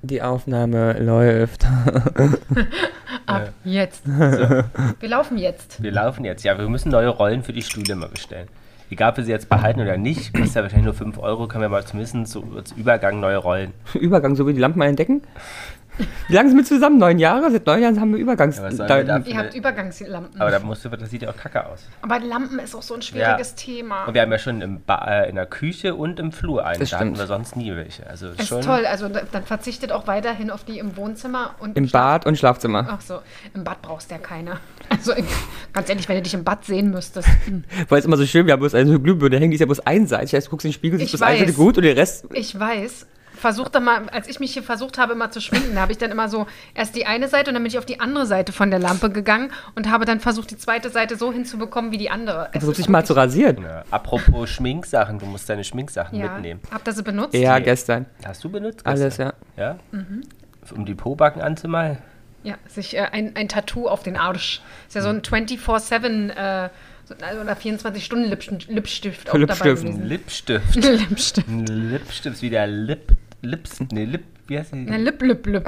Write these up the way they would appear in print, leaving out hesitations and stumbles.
Die Aufnahme läuft. Ab jetzt. So. Wir laufen jetzt. Ja, wir müssen neue Rollen für die Stühle mal bestellen. Egal, ob wir sie jetzt behalten oder nicht, kostet ja wahrscheinlich nur 5 Euro, können wir mal zumindest so als Übergang neue Rollen. Übergang, so wie die Lampen mal entdecken? Wie lange sind wir zusammen? 9 Jahre? Seit 9 Jahren haben wir Übergangs... Ihr habt Übergangslampen. Aber das sieht ja auch kacke aus. Aber Lampen ist auch so ein schwieriges Thema. Und wir haben ja schon in der Küche und im Flur einen. Da hatten wir sonst nie welche. Also ist schon toll. Also dann verzichtet auch weiterhin auf die im Wohnzimmer und im Bad und Schlafzimmer. Ach so, im Bad brauchst du ja keine. Also ganz ehrlich, wenn du dich im Bad sehen müsstest. Weil es immer so schön, wir haben bloß eine Glühbirne hängen, die ist ja bloß einseitig. Das heißt, du guckst in den Spiegel, siehst bloß eine Seite gut und den Rest... Ich weiß. Versucht dann mal, als ich mich hier versucht habe, immer zu schminken, da habe ich dann immer so erst die eine Seite und dann bin ich auf die andere Seite von der Lampe gegangen und habe dann versucht, die zweite Seite so hinzubekommen wie die andere. Versucht dich mal zu rasieren. Ja, apropos Schminksachen, du musst deine Schminksachen mitnehmen. Habt ihr sie benutzt? Ja, gestern. Hast du benutzt gestern? Alles, ja. Ja? Mhm. Um die Pobacken anzumalen? Ja, sich ein Tattoo auf den Arsch. Ist ja so ein 24/7 oder 24-Stunden-Lipstift auch dabei gewesen. Lipstift ist wie der wie heißt die? Na, Lip.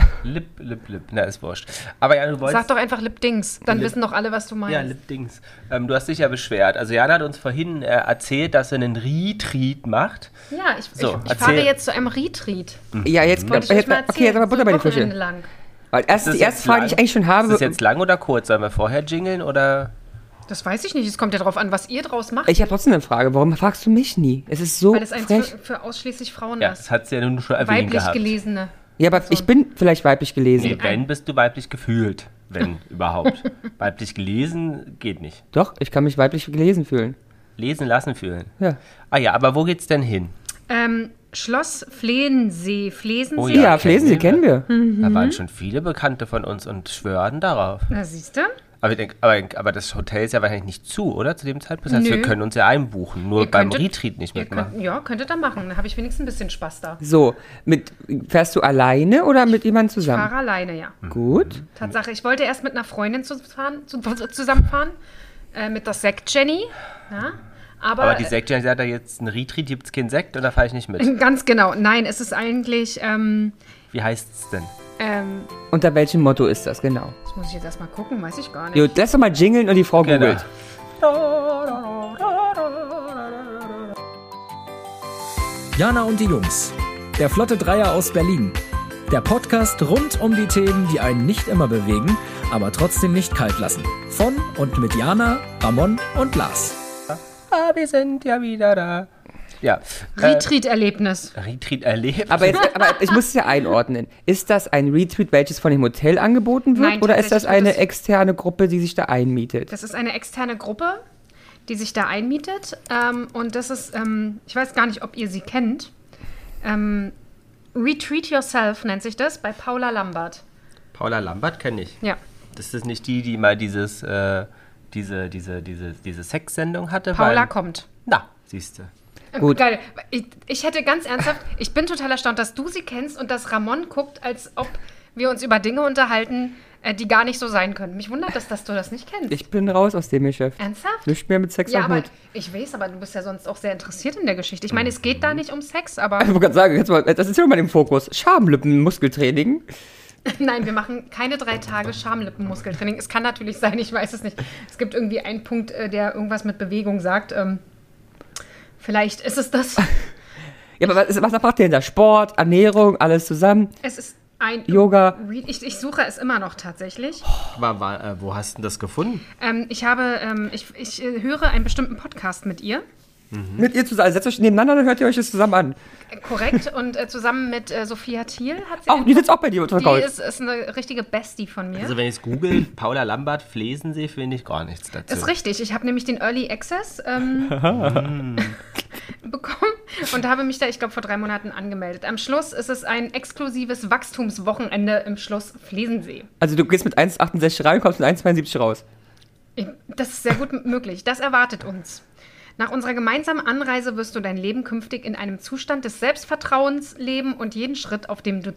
Na, ist wurscht. Aber ja, du wolltest... Sag doch einfach Lip-Dings, dann wissen doch alle, was du meinst. Ja, Lip-Dings. Du hast dich ja beschwert. Also Jana hat uns vorhin erzählt, dass sie einen Retreat macht. Ja, ich fahre jetzt zu einem Retreat. Ja, jetzt wollte ich mal okay, jetzt aber Butter bei die Fische. Weil die erste Frage, die ich eigentlich schon habe... Ist das jetzt lang oder kurz? Sollen wir vorher jingeln oder... Das weiß ich nicht. Es kommt ja darauf an, was ihr draus macht. Ich habe trotzdem eine Frage. Warum fragst du mich nie? Es ist so Weil es für ausschließlich Frauen ist. ist. Das hat sie ja nun schon erwähnt weiblich gehabt. Gelesene. Ja, aber ich bin vielleicht weiblich gelesen. Nee, wenn, bist du weiblich gefühlt. Wenn überhaupt. Weiblich gelesen geht nicht. Doch, ich kann mich weiblich gelesen fühlen. Lesen lassen fühlen. Ja. Ah ja, aber wo geht's denn hin? Schloss Flensee. Flensee? Oh ja, Flensee kennen wir. Da waren schon viele Bekannte von uns und schwören darauf. Na, siehst du? Aber das Hotel ist ja wahrscheinlich nicht zu, oder? Zu dem Zeitpunkt. Das heißt, wir können uns ja einbuchen. Nur beim Retreat nicht mitmachen. Könntet ihr machen. Da habe ich wenigstens ein bisschen Spaß da. So, fährst du alleine oder mit jemandem zusammen? Ich fahre alleine, ja. Gut. Tatsache, ich wollte erst mit einer Freundin zusammenfahren. Mit der Sekt Jenny. Ja. Aber die Sekt Jenny sagt, da jetzt ein Retreat, gibt es keinen Sekt und da fahre ich nicht mit. Ganz genau. Nein, es ist eigentlich... Wie heißt es denn? Unter welchem Motto ist das, genau? Das muss ich jetzt erstmal gucken, weiß ich gar nicht. Jo, lass doch mal jingeln und die Frau googelt. Jana und die Jungs. Der Flotte Dreier aus Berlin. Der Podcast rund um die Themen, die einen nicht immer bewegen, aber trotzdem nicht kalt lassen. Von und mit Jana, Ramon und Lars. Wir sind ja wieder da. Ja. Retreat-Erlebnis. Retreat-Erlebnis. Aber ich muss es ja einordnen. Ist das ein Retreat, welches von dem Hotel angeboten wird? Nein, oder ist das eine externe Gruppe, die sich da einmietet? Das ist eine externe Gruppe, die sich da einmietet. Und das ist, ich weiß gar nicht, ob ihr sie kennt. Retreat Yourself nennt sich das, bei Paula Lambert. Paula Lambert kenne ich. Ja. Das ist nicht die mal diese Sexsendung hatte? Paula kommt. Na, siehst du. Gut. Geil. Ich hätte ganz ernsthaft, ich bin total erstaunt, dass du sie kennst und dass Ramon guckt, als ob wir uns über Dinge unterhalten, die gar nicht so sein können. Mich wundert das, dass du das nicht kennst. Ich bin raus aus dem Geschäft. Ernsthaft? Nicht mehr mit Sex ja, am aber Hut. ich weiß, aber du bist ja sonst auch sehr interessiert in der Geschichte. Ich meine, es geht da nicht um Sex, aber... Ich wollte gerade sagen, das ist ja mal im Fokus. Schamlippen-Muskeltraining. Nein, wir machen keine 3 Tage Schamlippen-Muskeltraining. Es kann natürlich sein, ich weiß es nicht. Es gibt irgendwie einen Punkt, der irgendwas mit Bewegung sagt. Vielleicht ist es das. Ja, aber was macht ihr denn da? Sport, Ernährung, alles zusammen? Es ist ein Yoga. Ich suche es immer noch tatsächlich. Wo hast du das gefunden? Ich höre einen bestimmten Podcast mit ihr. Mit ihr zusammen. Also setzt euch nebeneinander, dann hört ihr euch das zusammen an. Korrekt. Und zusammen mit Sophia Thiel hat sie... Die sitzt auch bei dir unter Die ist eine richtige Bestie von mir. Also wenn ich es google, Paula Lambert, Flensee, finde ich gar nichts dazu. Ist richtig. Ich habe nämlich den Early Access bekommen und habe mich da, ich glaube, vor 3 Monaten angemeldet. Am Schluss ist es ein exklusives Wachstumswochenende im Schloss Flensee. Also du gehst mit 1,68 rein und kommst mit 1,72 raus. Das ist sehr gut möglich. Das erwartet uns. Nach unserer gemeinsamen Anreise wirst du dein Leben künftig in einem Zustand des Selbstvertrauens leben und jedem Schritt auf dem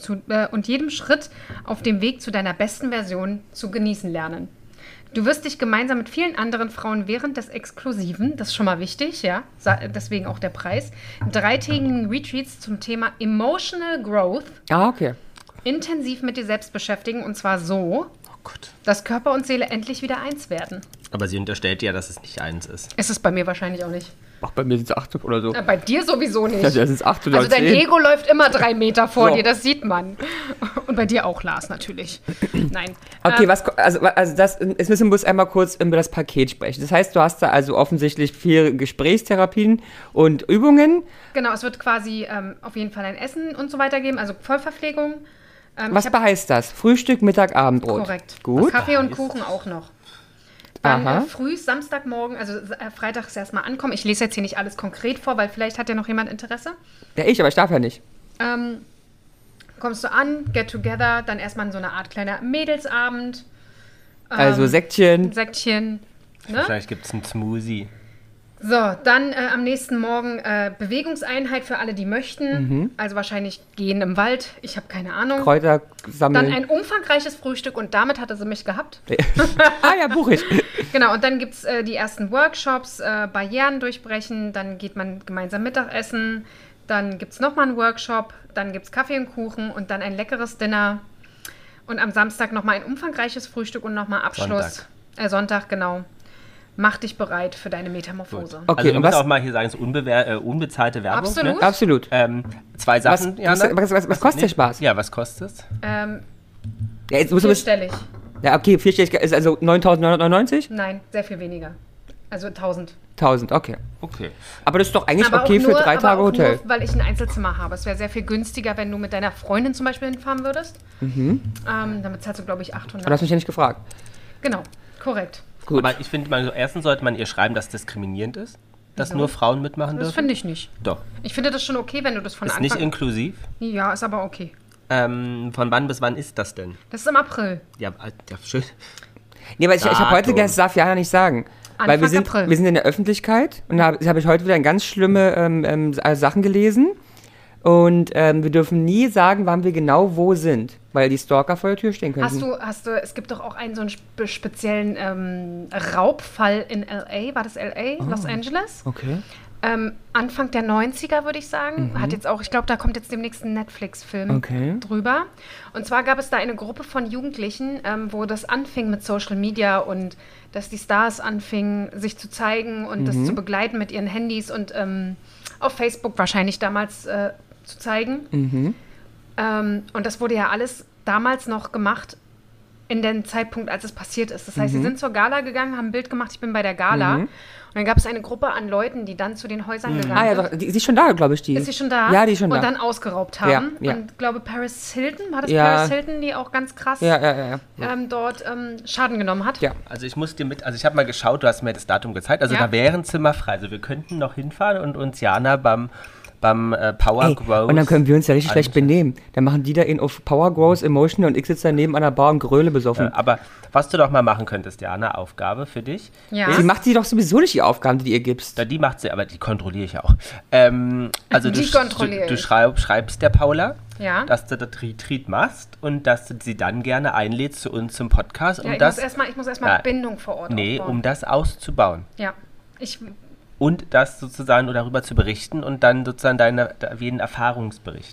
Weg zu deiner besten Version zu genießen lernen. Du wirst dich gemeinsam mit vielen anderen Frauen während des Exklusiven, das ist schon mal wichtig, ja, deswegen auch der Preis, 3-tägigen Retreats zum Thema Emotional Growth. Ah, okay. intensiv mit dir selbst beschäftigen und zwar so, Oh Gott. dass Körper und Seele endlich wieder eins werden. Aber sie unterstellt ja, dass es nicht eins ist. Ist es bei mir wahrscheinlich auch nicht. Ach, bei mir sind es 8 oder so. Bei dir sowieso nicht. Ja, das sind 8 oder Also dein 10. Ego läuft immer 3 Meter vor So. dir, das sieht man. Und bei dir auch, Lars, natürlich. Nein. Okay, also jetzt müssen wir bloß einmal kurz über das Paket sprechen. Das heißt, du hast da also offensichtlich 4 Gesprächstherapien und Übungen. Genau, es wird quasi auf jeden Fall ein Essen und so weiter geben, also Vollverpflegung. Was heißt das? Frühstück, Mittag, Abendbrot. Korrekt. Gut. Kaffee und Kuchen auch noch. Dann Aha. früh, Samstagmorgen, also freitags erstmal ankommen. Ich lese jetzt hier nicht alles konkret vor, weil vielleicht hat ja noch jemand Interesse. Ja, aber ich darf ja nicht. Kommst du an, get together, dann erstmal so eine Art kleiner Mädelsabend. Also Säckchen. Säckchen. Ne? Vielleicht gibt es einen Smoothie. So, dann am nächsten Morgen Bewegungseinheit für alle, die möchten. Also wahrscheinlich gehen im Wald. Ich habe keine Ahnung. Kräuter sammeln. Dann ein umfangreiches Frühstück und damit hatte sie mich gehabt. Ja, buch ich. Genau, und dann gibt es die ersten Workshops, Barrieren durchbrechen, dann geht man gemeinsam Mittagessen, dann gibt es nochmal einen Workshop, dann gibt es Kaffee und Kuchen und dann ein leckeres Dinner. Und am Samstag nochmal ein umfangreiches Frühstück und nochmal Abschluss. Sonntag, genau. Mach dich bereit für deine Metamorphose. Okay, Also wir und müssen was? auch mal hier sagen, es ist unbezahlte Werbung. Absolut. Ne? Absolut. 2 Sachen, Jana. Was kostet der Spaß? Ja, was kostet es? Ja, jetzt musst du Vierstellig. Ja, okay, 4 ist also 9.999? Nein, sehr viel weniger. Also 1000. 1000, okay. Okay. Aber das ist doch eigentlich Aber okay auch für nur, 3 aber Tage auch Hotel. Nur, weil ich ein Einzelzimmer habe. Es wäre sehr viel günstiger, wenn du mit deiner Freundin zum Beispiel hinfahren würdest. Damit zahlst du, glaube ich, 800. Aber du hast mich ja nicht gefragt. Genau, korrekt. Gut. Aber ich finde, erstens sollte man ihr schreiben, dass das diskriminierend ist, dass Wieso? nur Frauen mitmachen Das dürfen. finde ich nicht. Doch. Ich finde das schon okay, wenn du das von Ist Anfang nicht inklusiv. Ja, ist aber okay. Von wann bis wann ist das denn? Das ist im April. Ja, schön. Nee, aber ich habe heute Datum. gedacht, das darf Jana nicht sagen. Weil wir Anfang sind, April. wir sind in der Öffentlichkeit und da habe ich heute wieder ganz schlimme Sachen gelesen. Und wir dürfen nie sagen, wann wir genau wo sind, weil die Stalker vor der Tür stehen könnten. Es gibt doch auch einen so einen speziellen Raubfall in L.A. War das L.A.? Los Angeles? Okay. Anfang der 90er, würde ich sagen. Hat jetzt auch, ich glaube, da kommt jetzt demnächst ein Netflix-Film Okay. drüber. Und zwar gab es da eine Gruppe von Jugendlichen, wo das anfing mit Social Media und dass die Stars anfingen, sich zu zeigen und das zu begleiten mit ihren Handys und auf Facebook wahrscheinlich damals zu zeigen. Und das wurde ja alles damals noch gemacht in dem Zeitpunkt, als es passiert ist. Das heißt, sie sind zur Gala gegangen, haben ein Bild gemacht, ich bin bei der Gala. Und dann gab es eine Gruppe an Leuten, die dann zu den Häusern gegangen Ah ja, sind. doch, die ist schon da, glaube ich. Ist sie schon da? Ja, die ist schon da. Und dann ausgeraubt haben. Ja. Und ich glaube, Paris Hilton, war das Ja. Paris Hilton, die auch ganz krass Ja. dort Schaden genommen hat? Ja. Also ich habe mal geschaut, du hast mir das Datum gezeigt. Also Ja. da wären Zimmer frei. Also wir könnten noch hinfahren und uns Jana beim Power Ey, Growth. und dann können wir uns ja richtig schlecht anschauen. benehmen. Dann machen die da in auf Power Growth Emotion und ich sitze daneben an der Bar und gröle besoffen. Aber was du doch mal machen könntest, Jana, Aufgabe für dich. Ja. Sie macht sie doch sowieso nicht die Aufgaben, die du ihr gibst. Ja, die macht sie, aber die kontrolliere ich ja auch. Also Die kontrolliere du ich. schreibst der Paula, Ja. dass du das Retreat machst und dass du sie dann gerne einlädst zu uns zum Podcast. Ja, Um ich muss erstmal Ja. Bindung vor Ort aufbauen. um das auszubauen. Ja. Und das sozusagen darüber zu berichten und dann sozusagen wie einen Erfahrungsbericht.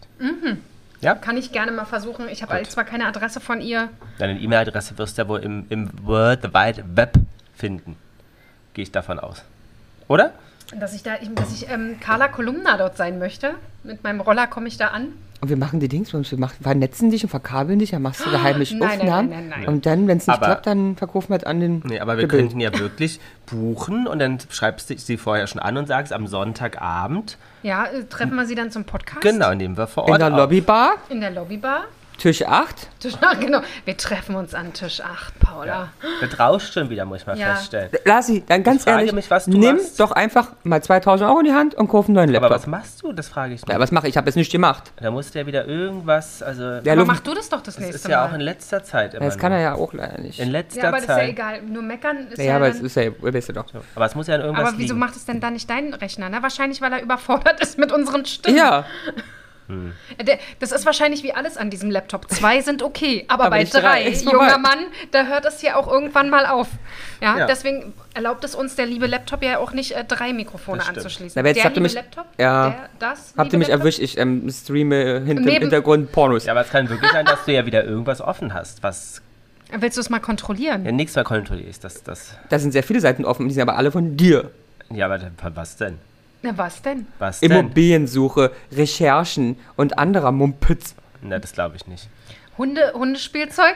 Kann ich gerne mal versuchen. Ich habe zwar keine Adresse von ihr. Deine E-Mail-Adresse wirst du ja wohl im World Wide Web finden. Gehe ich davon aus. Oder? Dass ich Carla Kolumna dort sein möchte. Mit meinem Roller komme ich da an. Und wir machen die Dings, wir vernetzen dich und verkabeln dich, dann machst du da heimlich Nein, Aufnahmen. nein. Und dann, wenn es nicht Aber- klappt, dann verkaufen wir es an den Nee, aber wir Gebild. könnten ja wirklich buchen und dann schreibst du sie vorher schon an und sagst am Sonntagabend, Ja, treffen wir sie dann zum Podcast? genau, nehmen wir vor Ort In der auf. Lobbybar, In der Lobbybar. Tisch 8. Genau. Wir treffen uns an Tisch 8, Paula. Das rauscht schon wieder, muss ich mal Ja. feststellen. Lassi, dann ganz Ich frage ehrlich, mich, was du nimm machst. doch einfach mal 2000 € in die Hand und kauf einen neuen Aber Laptop. was machst du? Das frage ich mich. Ja, was mache ich? Ich habe jetzt nicht gemacht. Da musst du ja wieder irgendwas, also Ja, Aber Luft- mach du das doch das das nächste ist ja Mal. auch in letzter Zeit immer Das kann nur. er ja auch leider nicht. In letzter Ja, aber das ist ja Zeit. egal. Nur meckern ist Ja, aber dann... es ist ja, weißt du doch. Aber es muss ja in irgendwas Aber wieso liegen. macht es denn dann nicht dein Rechner? Ne? Wahrscheinlich, weil er überfordert ist mit unseren Stimmen. Ja, Das ist wahrscheinlich wie alles an diesem Laptop. 2 sind okay, aber bei nicht 3 3, ist junger vorbei. Mann, da hört es hier auch irgendwann mal auf. Ja, Ja. deswegen erlaubt es uns der liebe Laptop ja auch nicht, 3 Mikrofone Das stimmt. anzuschließen. Na, aber jetzt Der habt ihr liebe mich- Laptop? Ja. Das Habt ihr liebe mich Laptop? erwischt? Ich streame im Neben- Hintergrund Pornos. Ja, aber es kann wirklich sein, dass du ja wieder irgendwas offen hast, was Willst du es mal kontrollieren? ja nichts mehr kontrollierst. Da sind sehr viele Seiten offen, die sind aber alle von dir. Ja, aber was denn? Na, was denn? Was denn? Immobiliensuche, Recherchen und anderer Mumpitz. Na, das glaube ich nicht. Hundespielzeug?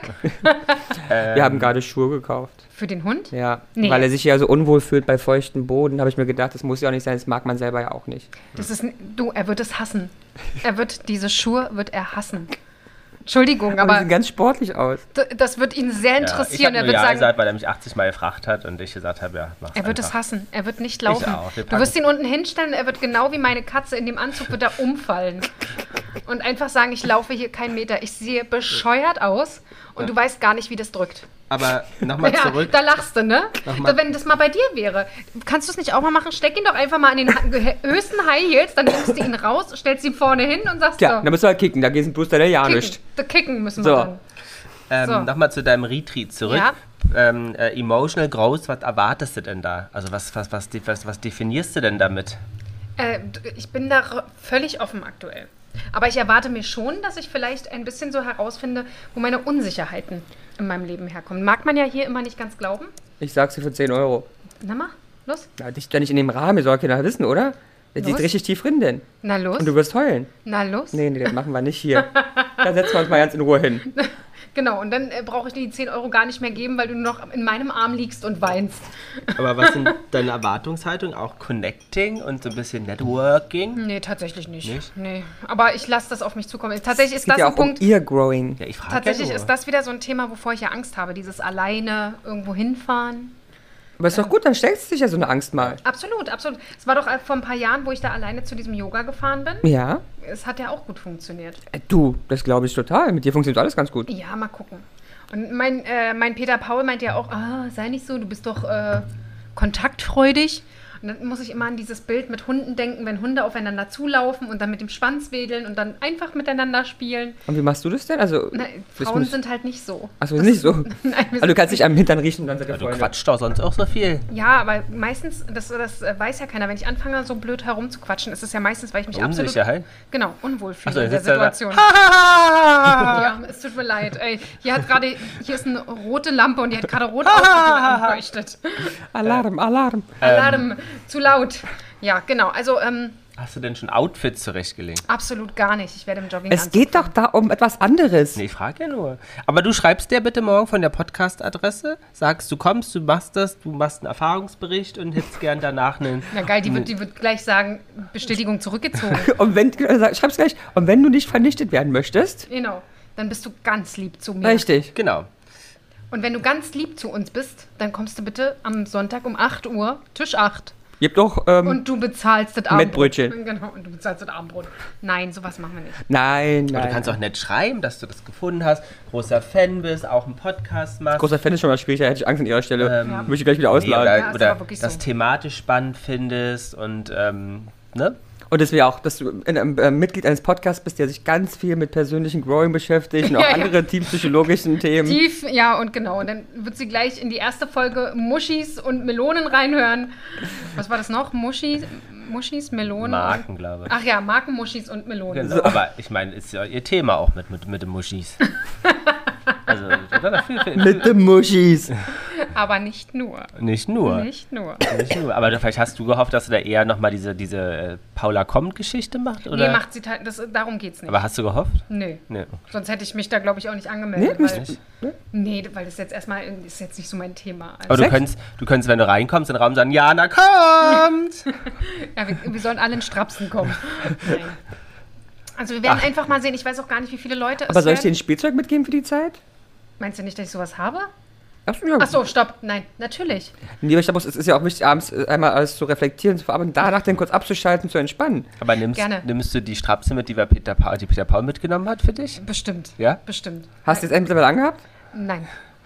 Wir haben gerade Schuhe gekauft. Für den Hund? Ja, Nee. weil er sich ja so unwohl fühlt bei feuchtem Boden, habe ich mir gedacht, das muss ja auch nicht sein, das mag man selber ja auch nicht. Das ist, er wird es hassen. Diese Schuhe wird er hassen. Entschuldigung, Aber die aber sehen ganz sportlich aus. das wird ihn sehr interessieren. Ja, Er ich wird habe sagen, gesagt, weil er mich 80 Mal gefragt hat und ich gesagt habe, ja, mach's er wird es einfach. hassen. Er wird nicht laufen. auch. Wir Du wirst packen- ihn unten hinstellen, er wird genau wie meine Katze in dem Anzug wird er umfallen. Und einfach sagen, ich laufe hier keinen Meter. Ich sehe bescheuert aus und du weißt gar nicht, wie das drückt. Aber nochmal Ja, zurück. da lachst du, ne? Nochmal. Wenn das mal bei dir wäre, kannst du es nicht auch mal machen? Steck ihn doch einfach mal in den höchsten High Heels, dann nimmst du ihn raus, stellst ihn vorne hin und sagst Tja, so. da müssen wir halt kicken, da geht ein Booster der ja Kicken. nicht. Kicken müssen So. wir dann. So. Nochmal zu deinem Retreat zurück. Ja. Emotional Growth, was erwartest du denn da? Also was definierst du denn damit? Ich bin da völlig offen aktuell. Aber ich erwarte mir schon, dass ich vielleicht ein bisschen so herausfinde, wo meine Unsicherheiten in meinem Leben herkommen. Mag man ja hier immer nicht ganz glauben. Ich sag's dir für 10 Euro. Na mal, los. Ja, dich da nicht in dem Rahmen, soll keiner wissen, oder? Das liegt Los. richtig tief drin denn. Na los. Und du wirst heulen. Na los. Nee, das machen wir nicht hier. Da setzen wir uns mal ganz in Ruhe hin. Genau, und dann brauche ich dir die 10 Euro gar nicht mehr geben, weil du noch in meinem Arm liegst und weinst. Aber was sind deine Erwartungshaltungen? Auch Connecting und so ein bisschen Networking? Nee, tatsächlich nicht. Nicht? Nee. Aber ich lasse das auf mich zukommen. Tatsächlich ist Geht das ja ein auch Punkt. um Ear-Growing. Ja, ich frage Tatsächlich ja ist das wieder so ein Thema, wovor ich ja Angst habe. Dieses alleine irgendwo hinfahren. Aber ist doch gut, dann stellst du dich ja so eine Angst mal. Absolut, absolut. Es war doch vor ein paar Jahren, wo ich da alleine zu diesem Yoga gefahren bin. Ja? Es hat ja auch gut funktioniert. Du, das glaube ich total. Mit dir funktioniert alles ganz gut. Ja, mal gucken. Und mein Peter Paul meinte ja auch, sei nicht so, du bist doch kontaktfreudig. Und dann muss ich immer an dieses Bild mit Hunden denken, wenn Hunde aufeinander zulaufen und dann mit dem Schwanz wedeln und dann einfach miteinander spielen. Und wie machst du das denn? Also, Na, das Frauen muss- sind halt nicht so. Achso, ist nicht so. Nein, wir Also, du sind- kannst dich am Hintern riechen und dann seid ihr Du Freunde. quatschst doch sonst auch so viel. Ja, aber meistens, das weiß ja keiner, wenn ich anfange, so blöd herumzuquatschen, ist es ja meistens, weil ich mich Unsicherheit? genau, unwohl fühle Ach so, in der jetzt sitzt er da. Situation. Ja, es tut mir leid. Ey, hier ist eine rote Lampe und die hat gerade rot aufgeleuchtet. Alarm, Alarm. Alarm, zu laut. Ja, genau. Also, Hast du denn schon Outfits zurechtgelegt? absolut gar nicht. Ich werde im Jogging Es geht doch da um etwas anderes. Nee, ich frage ja nur. Aber du schreibst dir bitte morgen von der Podcast-Adresse, sagst, du kommst, du machst das, du machst einen Erfahrungsbericht und hättest gern danach einen... Na geil, die wird gleich sagen, Bestätigung zurückgezogen. Und wenn, schreib's gleich, und wenn du nicht vernichtet werden möchtest, Genau. Dann bist du ganz lieb zu mir. richtig. Genau. Und wenn du ganz lieb zu uns bist, dann kommst du bitte am Sonntag um 8 Uhr, Tisch 8. Gib doch, Und du bezahlst das Abendbrot. Mettbrötchen. Genau, und du bezahlst das Abendbrot. Nein, sowas machen wir nicht. nein, Aber du nein. kannst auch nett schreiben, dass du das gefunden hast, großer Fan bist, auch einen Podcast machst. Großer Fan ist schon mal schwierig, da hätte ich Angst an ihrer Stelle. Ja. Möchte ich gleich wieder Nee, ausladen. Ja, oder ist oder aber wirklich das so. thematisch spannend findest und, ne? Und dass wir auch, dass du Mitglied eines Podcasts bist, der sich ganz viel mit persönlichen Growing beschäftigt und auch Ja, ja. andere teampsychologischen Themen. Tief, ja, und genau. Und dann wird sie gleich in die erste Folge Muschis und Melonen reinhören. Was war das noch? Muschis, Melonen? Marken, glaube ich. Ach ja, Markenmuschis und Melonen. Genau. Aber ich meine, ist ja ihr Thema auch mit den Muschis. Also, oder? Mit den Muschis. Aber nicht nur. Nicht nur. Nicht nur. Nicht nur. Aber vielleicht hast du gehofft, dass du da eher nochmal diese Paula Kommt-Geschichte macht? Oder? Nee, macht sie darum geht's nicht. Aber hast du gehofft? Nö. Nee. Sonst hätte ich mich da, glaube ich, auch nicht angemeldet. Nee, weil, nee, weil das jetzt erstmal ist jetzt nicht so mein Thema. Aber Also, du könntest, wenn du reinkommst, in den Raum sagen, Jana kommt! ja, wir sollen alle in Strapsen kommen. Nein. Also wir werden einfach mal sehen. Ich weiß auch gar nicht, wie viele Leute Aber es soll ich dir werden. ein Spielzeug mitgeben für die Zeit? Meinst du nicht, dass ich sowas habe? Ja. Ach so, stopp. Nein, natürlich. Nee, aber ich glaube, es ist ja auch wichtig, abends einmal alles zu reflektieren, zu verarbeiten, danach dann kurz abzuschalten, zu entspannen. Aber Gerne. nimmst du die Strapse mit, die Peter Paul mitgenommen hat für dich? Bestimmt. Ja? Bestimmt. Hast du jetzt mittlerweile angehabt? Nein.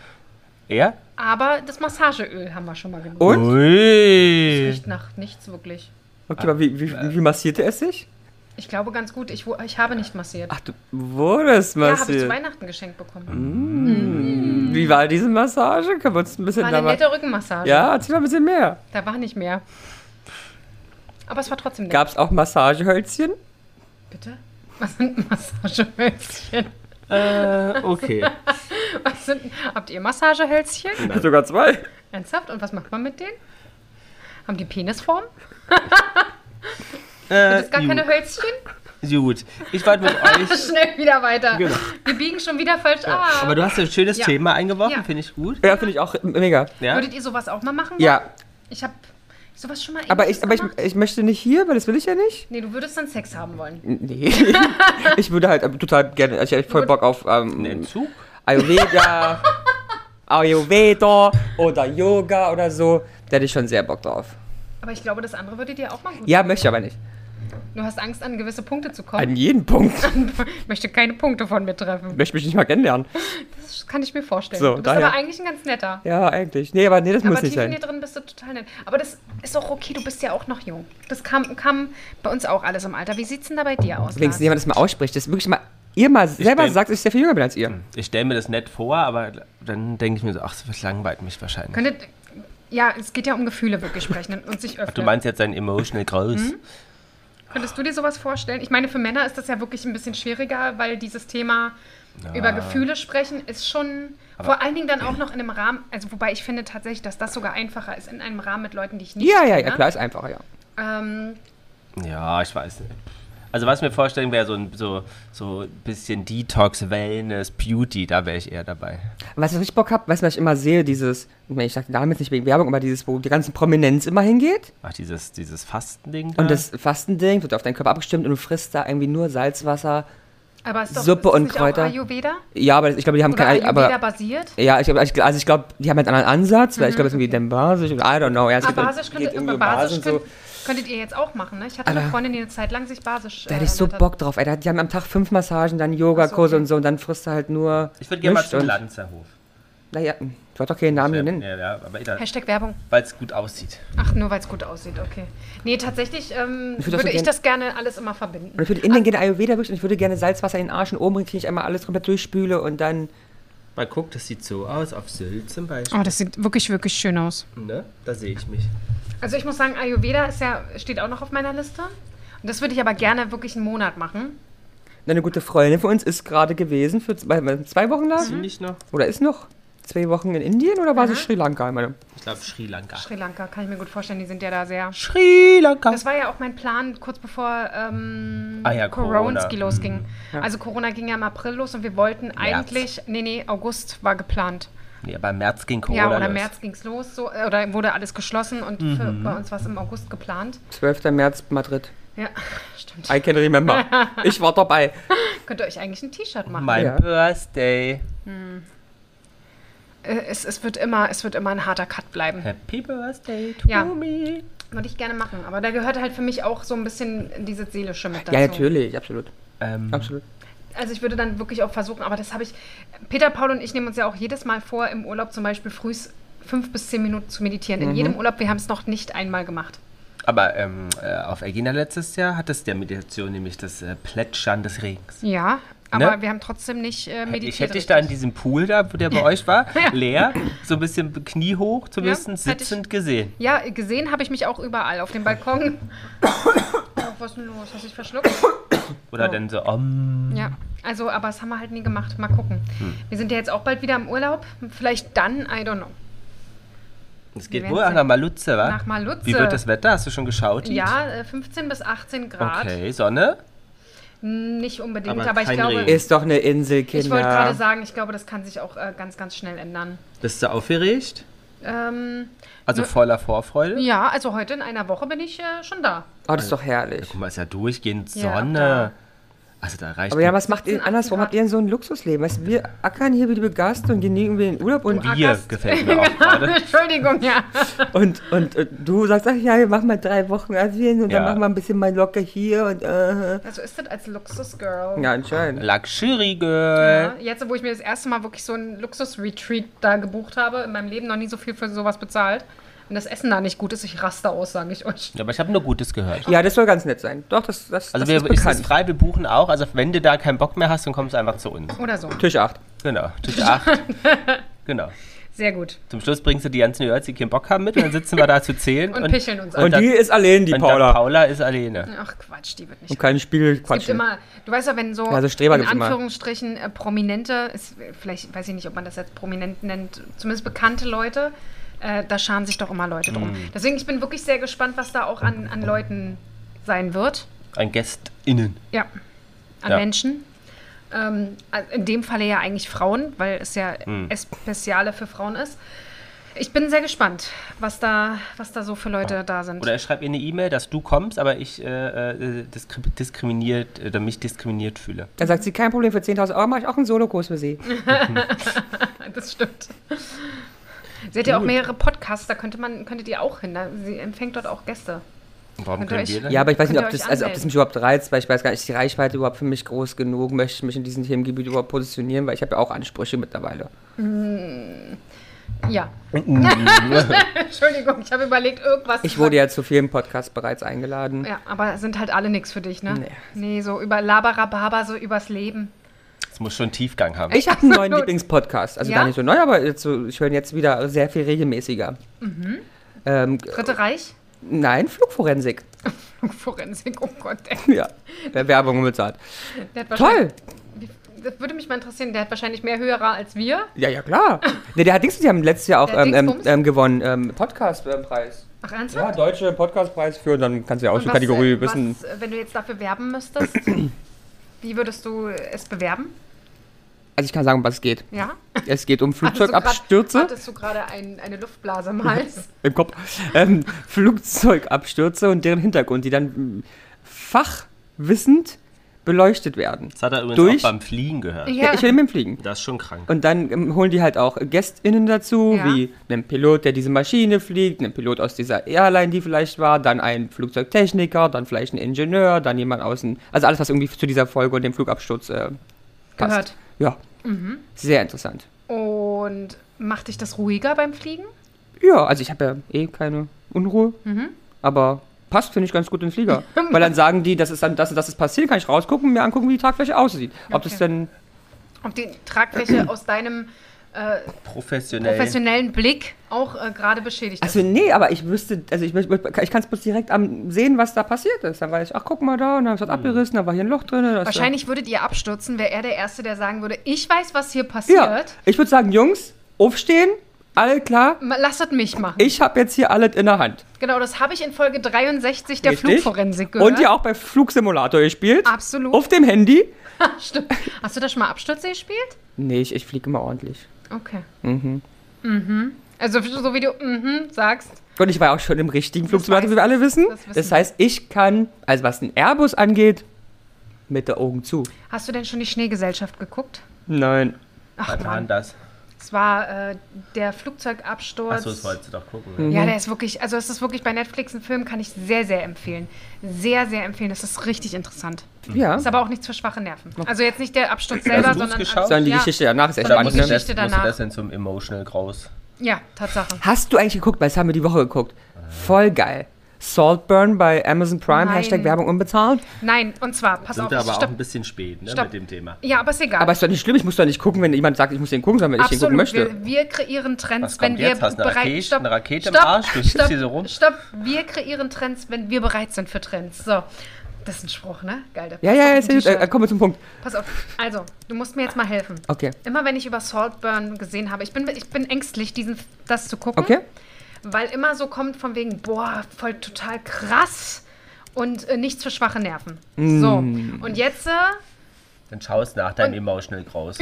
Er? Aber das Massageöl haben wir schon mal genutzt. Und? Ui! Riecht nach nichts wirklich. Okay, aber wie massierte es sich? Ich glaube ganz gut. Ich habe nicht massiert. Ach, du wurdest massiert? Ja, habe ich zu Weihnachten geschenkt bekommen. Wie war diese Massage? Können wir uns ein bisschen War eine nette Rückenmassage. Ja, erzähl mal ein bisschen mehr. Da war nicht mehr. Aber es war trotzdem nett. Gab es auch Massagehölzchen? Bitte? Was sind Massagehölzchen? Okay. Habt ihr Massagehölzchen? Sogar 2. Ernsthaft? Und was macht man mit denen? Haben die Penisform? Sind das gar keine Hölzchen? Gut. Ich wollte mit euch... Schnell wieder weiter. Genau. Wir biegen schon wieder falsch ab. Aber du hast ein schönes Ja. Thema eingeworfen, Ja. finde ich gut. Ja, finde ich auch mega. Ja? Würdet ihr sowas auch mal machen? Ja, Ich habe sowas schon mal aber Ähnliches gemacht? ich möchte nicht hier, weil das will ich ja nicht. Nee, du würdest dann Sex haben wollen. Nee. Ich würde halt total gerne, ich hätte voll Bock auf Ein Entzug? Ayurveda oder Yoga oder so. Da hätte ich schon sehr Bock drauf. Aber ich glaube, das andere würde dir auch mal gut Ja, möchte ich aber nicht. Du hast Angst, an gewisse Punkte zu kommen. An jeden Punkt. Ich möchte keine Punkte von mir treffen. Ich möchte mich nicht mal kennenlernen. Das kann ich mir vorstellen. So, du bist daher- aber eigentlich ein ganz netter. Ja, eigentlich. Nee, aber das muss Aber nicht tief in sein. dir drin bist du total nett. Aber das ist auch okay, du bist ja auch noch jung. Das kam bei uns auch alles im Alter. Wie sieht's denn da bei dir aus? Wenigstens Lars? jemand das mal ausspricht. Das wirklich mal, ihr mal selber bin- sagt, dass ich sehr viel jünger bin als ihr. Ich stelle mir das nett vor, aber dann denke ich mir so, ach, das langweilt mich wahrscheinlich. Ja, es geht ja um Gefühle wirklich sprechen und sich öffnen. Du meinst jetzt ein emotional groß? Könntest du dir sowas vorstellen? Ich meine, für Männer ist das ja wirklich ein bisschen schwieriger, weil dieses Thema über Gefühle sprechen ist schon vor allen Dingen dann auch noch in einem Rahmen, also wobei ich finde tatsächlich, dass das sogar einfacher ist in einem Rahmen mit Leuten, die ich nicht Ja, kenne. klar, ist einfacher, ja. Ja, ich weiß nicht. Also was ich mir vorstellen wäre, so ein bisschen Detox, Wellness, Beauty, da wäre ich eher dabei. Was ich Bock habe, weißt du, was ich immer sehe, ich sag damit nicht wegen Werbung, aber wo die ganze Prominenz immer hingeht. Ach, dieses Fastending da? Und das Fastending wird auf deinen Körper abgestimmt und du frisst da irgendwie nur Salzwasser. Aber ist doch, Suppe ist und nicht Kräuter. Auch Ayurveda? Ja, aber ich glaube, die haben Oder keine. Ayurveda Aber basiert? ja, ich glaube, die haben einen anderen Ansatz, weil ich glaube, es ist irgendwie dann basisch. I don't know. Ja, es geht Basisch geht irgendwie um Basisch Basen so. könntet ihr jetzt auch machen, ne? Ich hatte eine Freundin, die eine Zeit lang sich basisch Da hätte ich so ernährt hat. Bock drauf, ey. Die haben am Tag 5 Massagen, dann Yogakurse okay. und so und dann frisst du halt nur. Ich würde gerne mal Mischt zum und- Lanzerhof. Naja, du hast doch keinen Namen nennen. Ja, aber Hashtag Werbung. weil es gut aussieht. Ach, nur weil es gut aussieht, okay. Nee, tatsächlich würde ich das gerne alles immer verbinden. Und ich würde in den gerne Ayurveda wirklich und ich würde gerne Salzwasser in den Arsch und oben kriege ich einmal alles komplett durchspüle und dann. Mal guck, das sieht so aus, auf Sylt zum Beispiel. Oh, das sieht wirklich, wirklich schön aus. Ne? Da sehe ich mich. Also ich muss sagen, Ayurveda steht auch noch auf meiner Liste. Und das würde ich aber gerne wirklich einen Monat machen. Eine gute Freundin von uns ist gerade gewesen für 2 Wochen da. Ziemlich noch. Oder ist noch 2 Wochen in Indien oder war sie Sri Lanka? Meine? Ich glaube Sri Lanka. Sri Lanka, kann ich mir gut vorstellen, die sind ja da sehr... Sri Lanka. Das war ja auch mein Plan, kurz bevor ja, Koronski Corona. losging. Also Corona ging ja im April los und wir wollten eigentlich... Nee, August war geplant. Nee, aber im März ging Corona Ja, oder los. im März ging es los, so, oder wurde alles geschlossen und bei uns war es im August geplant. 12. März Madrid. Ja, stimmt. I can remember. Ich war dabei. Könnt ihr euch eigentlich ein T-Shirt machen? Mein Ja. Birthday. Es wird immer ein harter Cut bleiben. Happy Birthday to Ja. me. Würde ich gerne machen. Aber da gehört halt für mich auch so ein bisschen dieses Seelische mit dazu. Ja, natürlich, absolut. Absolut. Also ich würde dann wirklich auch versuchen, aber das habe ich... Peter, Paul und ich nehmen uns ja auch jedes Mal vor, im Urlaub zum Beispiel frühs 5 bis 10 Minuten zu meditieren. In jedem Urlaub, wir haben es noch nicht einmal gemacht. Aber auf Egina letztes Jahr hat es der Meditation nämlich das Plätschern des Regens. Ja, aber Ne? wir haben trotzdem nicht meditiert. Ich hätte dich da in diesem Pool da, wo der bei euch war, Ja. leer, so ein bisschen kniehoch, zumindest hätte ich- sitzend gesehen. Ja, gesehen habe ich mich auch überall. Auf dem Balkon. Oh, was ist denn los? Hast du dich verschluckt? Oder Oh. dann so, Ja, also, aber das haben wir halt nie gemacht. Mal gucken. Wir sind ja jetzt auch bald wieder im Urlaub. Vielleicht dann, I don't know. es geht Wir wohl werden's nach Malutze, wa? Nach Malutze. Wie wird das Wetter? Hast du schon geschaut? Ja, 15 bis 18 Grad. Okay, Sonne? Nicht unbedingt, Aber aber ich kein glaube... Regen. Ist doch eine Insel, Kinder. Ich wollte gerade sagen, ich glaube, das kann sich auch ganz, ganz schnell ändern. Bist du aufgeregt? Ähm, Also voller Vorfreude? ja, also heute in einer Woche bin ich schon da. Oh, das ist doch herrlich. Guck mal, ist ja durchgehend Ja, Sonne. da. Also da reicht Aber ja, mir- was macht ihr 17, andersrum? 18 Habt ihr denn so ein Luxusleben? Weißt du, wir ackern hier wie die Begast und genießen wir den Urlaub und Bier ackerst. gefällt mir auch gerade. Entschuldigung, ja. Und du sagst, ach ja, wir machen mal 3 Wochen Asien und dann Ja. machen wir ein bisschen mal locker hier und Also ist das als Luxus-Girl. Ja, anscheinend. Luxury Girl. Ja, jetzt, wo ich mir das erste Mal wirklich so ein Luxus-Retreat da gebucht habe, in meinem Leben noch nie so viel für sowas bezahlt. wenn das Essen da nicht gut ist, ich raste aus, sage ich euch. Ja, aber ich habe nur Gutes gehört. Ja, das soll ganz nett sein. Doch, das Also ist wir bekannt. ist frei, wir buchen auch. Also wenn du da keinen Bock mehr hast, dann kommst du einfach zu uns. Oder so. Tisch 8. Genau, Tisch 8. Genau. Sehr gut. Zum Schluss bringst du die ganzen Nerds, die keinen Bock haben, mit und dann sitzen wir da zu zählen. Und picheln uns an. Und die ist allein, die und Paula. Paula ist alleine. Ach Quatsch, die wird nicht. Und kein Spiel Es gibt quatschen. immer, du weißt ja, wenn so, Ja, so Streber in gibt's immer. Anführungsstrichen Prominente, vielleicht weiß ich nicht, ob man das jetzt prominent nennt, zumindest bekannte Leute, da scharen sich doch immer Leute drum. Deswegen, ich bin wirklich sehr gespannt, was da auch an Leuten sein wird. An GästInnen. Ja, an Ja. Menschen. In dem Falle ja eigentlich Frauen, weil es ja Speziale für Frauen ist. Ich bin sehr gespannt, was da so für Leute da sind. Oder ich schreibe ihr eine E-Mail, dass du kommst, aber ich mich diskriminiert fühle. Dann sagt sie, kein Problem, für 10.000 Euro mache ich auch einen Solokurs für sie. Das stimmt. Sie hat ja auch mehrere Podcasts, da könntet ihr auch hin. Sie empfängt dort auch Gäste. Warum Könnt ihr können euch- wir denn? Ja, aber ich weiß nicht, Könnt ob ihr das, euch ob das mich überhaupt reizt, weil ich weiß gar nicht, ist die Reichweite überhaupt für mich groß genug? Möchte ich mich in diesem Themengebiet überhaupt positionieren? Weil ich habe ja auch Ansprüche mittlerweile. Ja. Entschuldigung, ich habe überlegt, irgendwas Ich zu wurde sagen. ja zu vielen Podcasts bereits eingeladen. Ja, aber sind halt alle nichts für dich, ne? Nee. Nee, so über Laberababa, so übers Leben. Es muss schon Tiefgang haben. Ich habe einen neuen Lieblingspodcast. Also Ja? gar nicht so neu, aber jetzt so, ich höre ihn jetzt wieder sehr viel regelmäßiger. Dritte Reich? Nein, Flugforensik. Forensik, oh Gott, ey. Ja, der Werbung bezahlt. Der hat wahrscheinlich- Toll! Das würde mich mal interessieren, der hat wahrscheinlich mehr Hörer als wir. Ja, ja, klar. Ne, der hat Dings, die haben letztes Jahr auch Der Dingsbums? gewonnen, Podcast-Preis. Ach, Ja, ernsthaft? deutsche Podcastpreis für, dann kannst du ja auch Und so Kategorie wissen. wenn du jetzt dafür werben müsstest, wie würdest du es bewerben? Also ich kann sagen, um was es geht. Ja? Es geht um Flugzeugabstürze Hattest du gerade eine Luftblase im Hals? im Kopf. Flugzeugabstürze und deren Hintergrund, die dann fachwissend beleuchtet werden. Das hat er übrigens Durch- auch beim Fliegen gehört. Ja, ich will mit dem Fliegen. Das ist schon krank. Und dann holen die halt auch GästInnen dazu, Ja. wie einen Pilot, der diese Maschine fliegt, einen Pilot aus dieser Airline, die vielleicht war, dann ein Flugzeugtechniker, dann vielleicht ein Ingenieur, dann jemand außen. Also alles, was irgendwie zu dieser Folge und dem Flugabsturz passt. Gehört. Ja. Sehr interessant. Und macht dich das ruhiger beim Fliegen? Ja, also ich habe ja eh keine Unruhe, aber passt, finde ich, ganz gut in den Flieger. Weil dann sagen die, das ist dann das und das ist passiert, kann ich rausgucken und mir angucken, wie die Tragfläche aussieht. Ob das Okay. denn. Ob die Tragfläche aus deinem professionellen Blick auch gerade beschädigt ist? Also nee, aber ich wüsste, also ich kann es bloß direkt sehen, was da passiert ist. Dann weiß ich, ach guck mal da, und dann ist das abgerissen, da war hier ein Loch drin. Wahrscheinlich würdet ihr abstürzen, wäre er der Erste, der sagen würde, ich weiß, was hier passiert. Ja, ich würde sagen, Jungs, aufstehen, alle klar. Lasst mich machen. Ich habe jetzt hier alles in der Hand. Genau, das habe ich in Folge 63 der Richtig. Flugforensik gehört. Und ja auch bei Flugsimulator gespielt. Absolut. Auf dem Handy. Stimmt. Hast du da schon mal Abstürze gespielt? Nee, ich fliege immer ordentlich. Okay. Also so wie du sagst. Und ich war auch schon im richtigen Flugsimulator, wie wir alle wissen. Das wissen Das wir. heißt, ich kann, also was ein Airbus angeht, mit der Augen zu. Hast du denn schon die Schneegesellschaft geguckt? Nein. Ach Was war denn Mann, das? es war der Flugzeugabsturz. Achso, das wolltest du doch gucken. Ja, der ist wirklich, also es ist wirklich bei Netflix ein Film, kann ich sehr, sehr empfehlen. Sehr, sehr empfehlen. Das ist richtig interessant. Ja. Ist aber auch nichts für schwache Nerven. Also jetzt nicht der Absturz selber, Hast du's sondern geschaut? Sondern die ja, Geschichte danach ist echt Sondern die spannend, ne? Geschichte Musst du danach. das denn zum Emotional Groß? Ja, Tatsache. Hast du eigentlich geguckt, weil das haben wir die Woche geguckt. Voll geil. Saltburn bei Amazon Prime, Nein. Hashtag Werbung unbezahlt. Nein, und zwar, pass Sind auf, wir aber auch stopp. ein bisschen spät, ne, Stopp. mit dem Thema. Ja, aber ist egal. Aber ist doch nicht schlimm, ich muss doch nicht gucken, wenn jemand sagt, ich muss den gucken, sondern wenn ich den gucken möchte. Wir kreieren Trends, Was wenn kommt wir jetzt? Hast du eine bereit Rakete- stopp, eine Rakete im stopp, Arsch? Du sitzt stopp, hier so rum? Stopp, wir kreieren Trends, wenn wir bereit sind für Trends. So, das ist ein Spruch, ne? Geil. der Ja, passt ja, auf ja, ein ist ja gut. T-Shirt. Kommen wir zum Punkt. Pass auf, also, du musst mir jetzt mal helfen. Okay. Immer wenn ich über Saltburn gesehen habe, ich bin ängstlich, das zu gucken. Okay. Weil immer so kommt von wegen, boah, voll total krass und nichts für schwache Nerven. So, und jetzt, Dann schaust nach deinem Emotional Groß.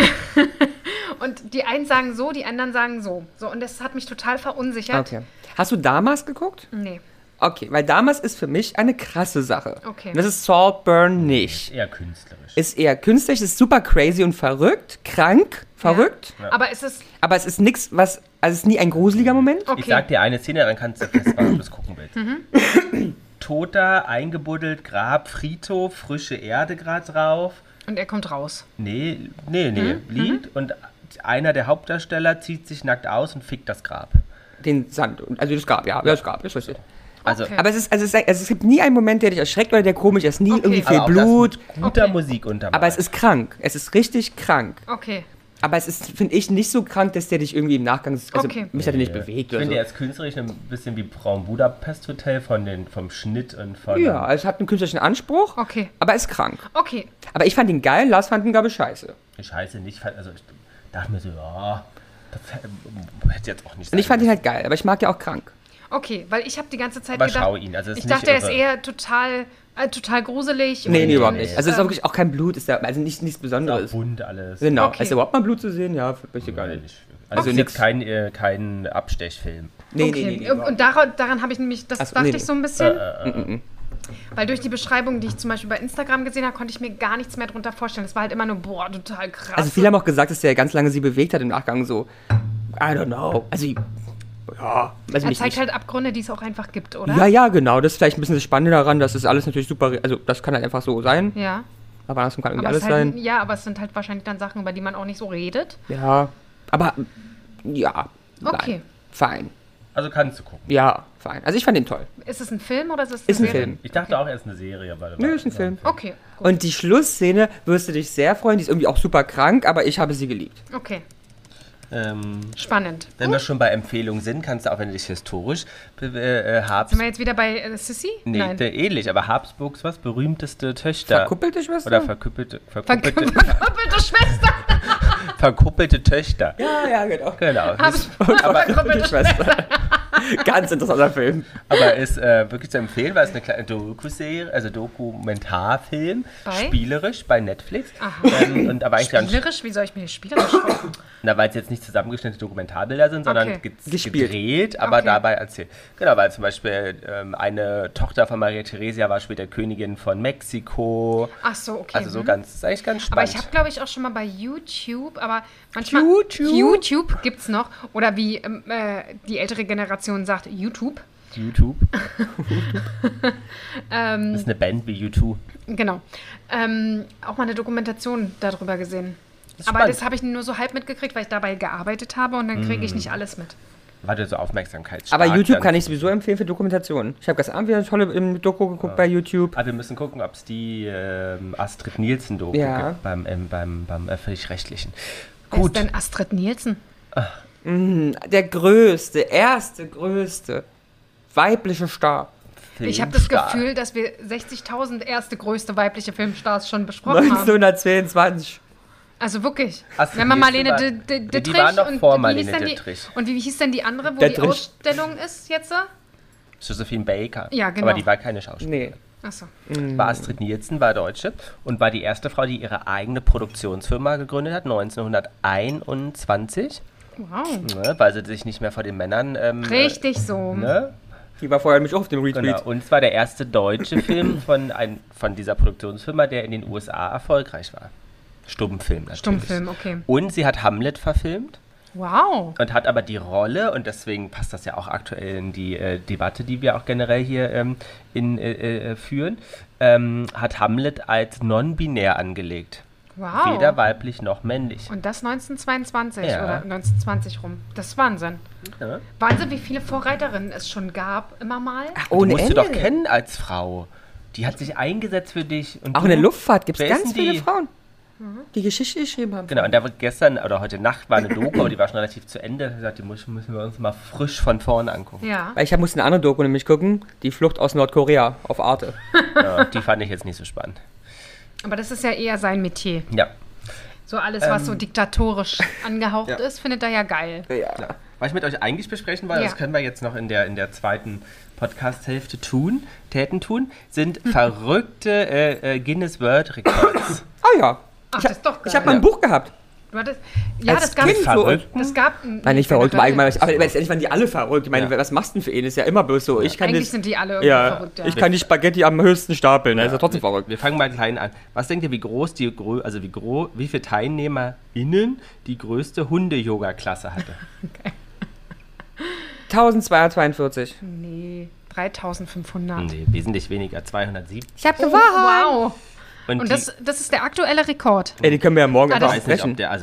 und die einen sagen so, die anderen sagen so. So, und das hat mich total verunsichert. Okay. Hast du Damas geguckt? Nee. Okay, weil Damas ist für mich eine krasse Sache. Okay. Und das ist Saltburn nicht. Eher künstlerisch. Ist eher künstlich, ist super crazy und verrückt, krank, verrückt. Ja. Aber es ist, Aber es ist nichts, also es ist nie ein gruseliger Moment. okay. Ich sag dir eine Szene, dann kannst du festmachen, ob du es gucken willst. Toter, eingebuddelt, Grab, Friedhof, frische Erde gerade drauf. Und er kommt raus. Nee, liegt und einer der Hauptdarsteller zieht sich nackt aus und fickt das Grab. den Sand. Also das gab, ist richtig. Also, Okay. Aber es gibt nie einen Moment, der dich erschreckt oder der komisch ist. Nie irgendwie viel aber auch Blut. das mit guter Musik untermalt. Aber es ist krank. Es ist richtig krank. Okay. Aber es ist, finde ich, nicht so krank, dass der dich irgendwie im Nachgang... Also Okay. mich hat er nicht bewegt Ich oder finde so. jetzt künstlerisch ein bisschen wie Braun Budapest Hotel vom Schnitt und von... Ja, es hat einen künstlerischen Anspruch, Okay. aber ist krank. Okay. Aber ich fand ihn geil, Lars fand ihn, glaube ich, scheiße. Scheiße, nicht... Also ich dachte mir so, ja, das hätte jetzt auch nicht Und ich fand ihn halt geil, aber ich mag ja auch krank. Okay, weil ich habe die ganze Zeit Aber gedacht... schau ihn, also es ist ich dachte, nicht er ist eher total gruselig. Nee, und- überhaupt nicht. Also es ist auch wirklich auch kein Blut, ist da, also nichts ist Besonderes. bunt alles. Genau. Okay. Ist überhaupt mal Blut zu sehen? Ja, möchte ich gar nicht. Also Okay. ist jetzt kein Abstechfilm. Nee, Okay. überhaupt Und daran habe ich nämlich, das Ach so, dachte nee. ich so ein bisschen, weil durch die Beschreibung, die ich zum Beispiel bei Instagram gesehen habe, konnte ich mir gar nichts mehr drunter vorstellen. Es war halt immer nur, boah, total krass. Also viele haben auch gesagt, dass der ganz lange sie bewegt hat im Nachgang so. I don't know. Also, ja, weiß er mich zeigt nicht. halt Abgründe, die es auch einfach gibt, oder? Ja, genau. Das ist vielleicht ein bisschen das Spannende daran, dass das alles natürlich super, also das kann halt einfach so sein, Ja. aber andersrum kann irgendwie Aber alles es halt, sein. ja, aber es sind halt wahrscheinlich dann Sachen, über die man auch nicht so redet. Ja, aber ja. Okay. Nein. Fein. Also kannst du gucken. Ja, fein. Also ich fand den toll. Ist es ein Film oder ist es Ist ein Serie? Film. Ich dachte auch, er ist eine Serie. Nö, ist ein Film. Okay, gut. Und die Schlussszene wirst du dich sehr freuen. Die ist irgendwie auch super krank, aber ich habe sie geliebt. Okay, spannend. Wenn wir schon bei Empfehlungen sind, kannst du auch, wenn du dich historisch Sind wir jetzt wieder bei Sissy? Nee, Nein. ähnlich, aber Habsburgs berühmte Töchter. Verkuppelte Schwester? Oder verkuppelte Verkuppelte Schwester. verkuppelte Töchter. Ja, genau. Genau. Verkuppelte Schwester. Ganz interessanter Film. Aber ist wirklich zu empfehlen, weil es eine kleine Doku-Serie, also Dokumentarfilm, Bei? spielerisch bei Netflix. Aha. Und aber eigentlich ganz, Spielerisch? Wie soll ich mir spielerisch vorstellen? weil es jetzt nicht zusammengeschnittene Dokumentarbilder sind, sondern Okay. Gespielt. gedreht, aber Okay. dabei erzählt. Genau, weil zum Beispiel eine Tochter von Maria Theresia war später Königin von Mexiko. Ach so, okay. Also so ganz, ist eigentlich ganz Aber spannend. ich habe, glaube ich, auch schon mal bei YouTube, aber manchmal... YouTube gibt's noch. Oder wie die ältere Generation sagt, YouTube. YouTube. Das ist eine Band wie U2. Genau. Auch mal eine Dokumentation darüber gesehen. ist Aber spannend. das habe ich nur so halb mitgekriegt, weil ich dabei gearbeitet habe und dann kriege ich nicht alles mit. War der so Aufmerksamkeit. Aber YouTube kann ich sowieso empfehlen für Dokumentationen. Ich habe gestern Abend wieder eine tolle Doku geguckt bei YouTube. Aber wir müssen gucken, ob es die Astrid Nielsen-Doku Ja. gibt beim Öffentlich-Rechtlichen. Wer ist Gut. denn Astrid Nielsen? Der erste größte weibliche Star. Ich habe das Filmstar. Gefühl, dass wir 60.000 erste größte weibliche Filmstars schon besprochen haben. 1922. Also wirklich. Astrid Wenn man Nielsen Marlene war- Dittrich die waren noch und vor wie Marlene hieß denn Dittrich. und wie hieß denn die andere, wo Dittrich. die Ausstellung ist jetzt? Josephine Baker. Ja, genau. Aber die war keine Schauspielerin. Nee. Achso. War Astrid Nielsen, war Deutsche und war die erste Frau, die ihre eigene Produktionsfirma gegründet hat, 1921, Wow. ne, weil sie sich nicht mehr vor den Männern... Richtig so. Ne? Die war vorher nämlich auch auf dem Retweet. Genau. Und es war der erste deutsche Film von dieser Produktionsfirma, der in den USA erfolgreich war. Stummfilm natürlich. Stummfilm, okay. Und sie hat Hamlet verfilmt Wow. und hat aber die Rolle, und deswegen passt das ja auch aktuell in die Debatte, die wir auch generell hier führen, hat Hamlet als non-binär angelegt. Wow. Weder weiblich noch männlich. Und das 1922 Ja. oder 1920 rum. Das ist Wahnsinn. Ja. Wahnsinn, wie viele Vorreiterinnen es schon gab, immer mal. Du Ohne musst du Ende. doch kennen als Frau. Die hat sich eingesetzt für dich. Und Auch du, in der Luftfahrt gibt es wer ist ganz denn viele die? Frauen, die Geschichte geschrieben haben. Genau, und da war gestern oder heute Nacht war eine Doku, aber die war schon relativ zu Ende. Ich hab gesagt, die müssen wir uns mal frisch von vorne angucken. Ja. Weil ich musste eine andere Doku nämlich gucken, die Flucht aus Nordkorea auf Arte. Ja, die fand ich jetzt nicht so spannend. Aber das ist ja eher sein Metier. Ja. So alles, was so diktatorisch angehaucht ist, findet er ja geil. Ja. Was ich mit euch eigentlich besprechen wollte, Ja. das können wir jetzt noch in der zweiten Podcast-Hälfte tun, sind verrückte Guinness World Records. Ah ja. Ach, das ist doch geil. Ich habe mal ein Buch gehabt. Du hattest, ja, Als das gab Kind so. Verrückten? Das gab Nein, nicht verrückt, generell. allgemein. Aber letztendlich waren die alle verrückt. Ich meine, Ja. was machst du denn für ihn? Ist ja immer bloß so. Ich kann Eigentlich das, sind die alle irgendwie ja, verrückt, ja. ich kann die Spaghetti am höchsten stapeln. Das ist ja trotzdem verrückt. Wir fangen mal klein an. Was denkt ihr, wie groß wie viele TeilnehmerInnen die größte Hunde-Yoga-Klasse hatte? 1242. Nee, 3500. Nee, wesentlich weniger, 207. Ich habe Oh, wow. Und die- das ist der aktuelle Rekord. Ey, die können wir ja morgen Ah, einfach das- Ich weiß nicht, sprechen. ob der, also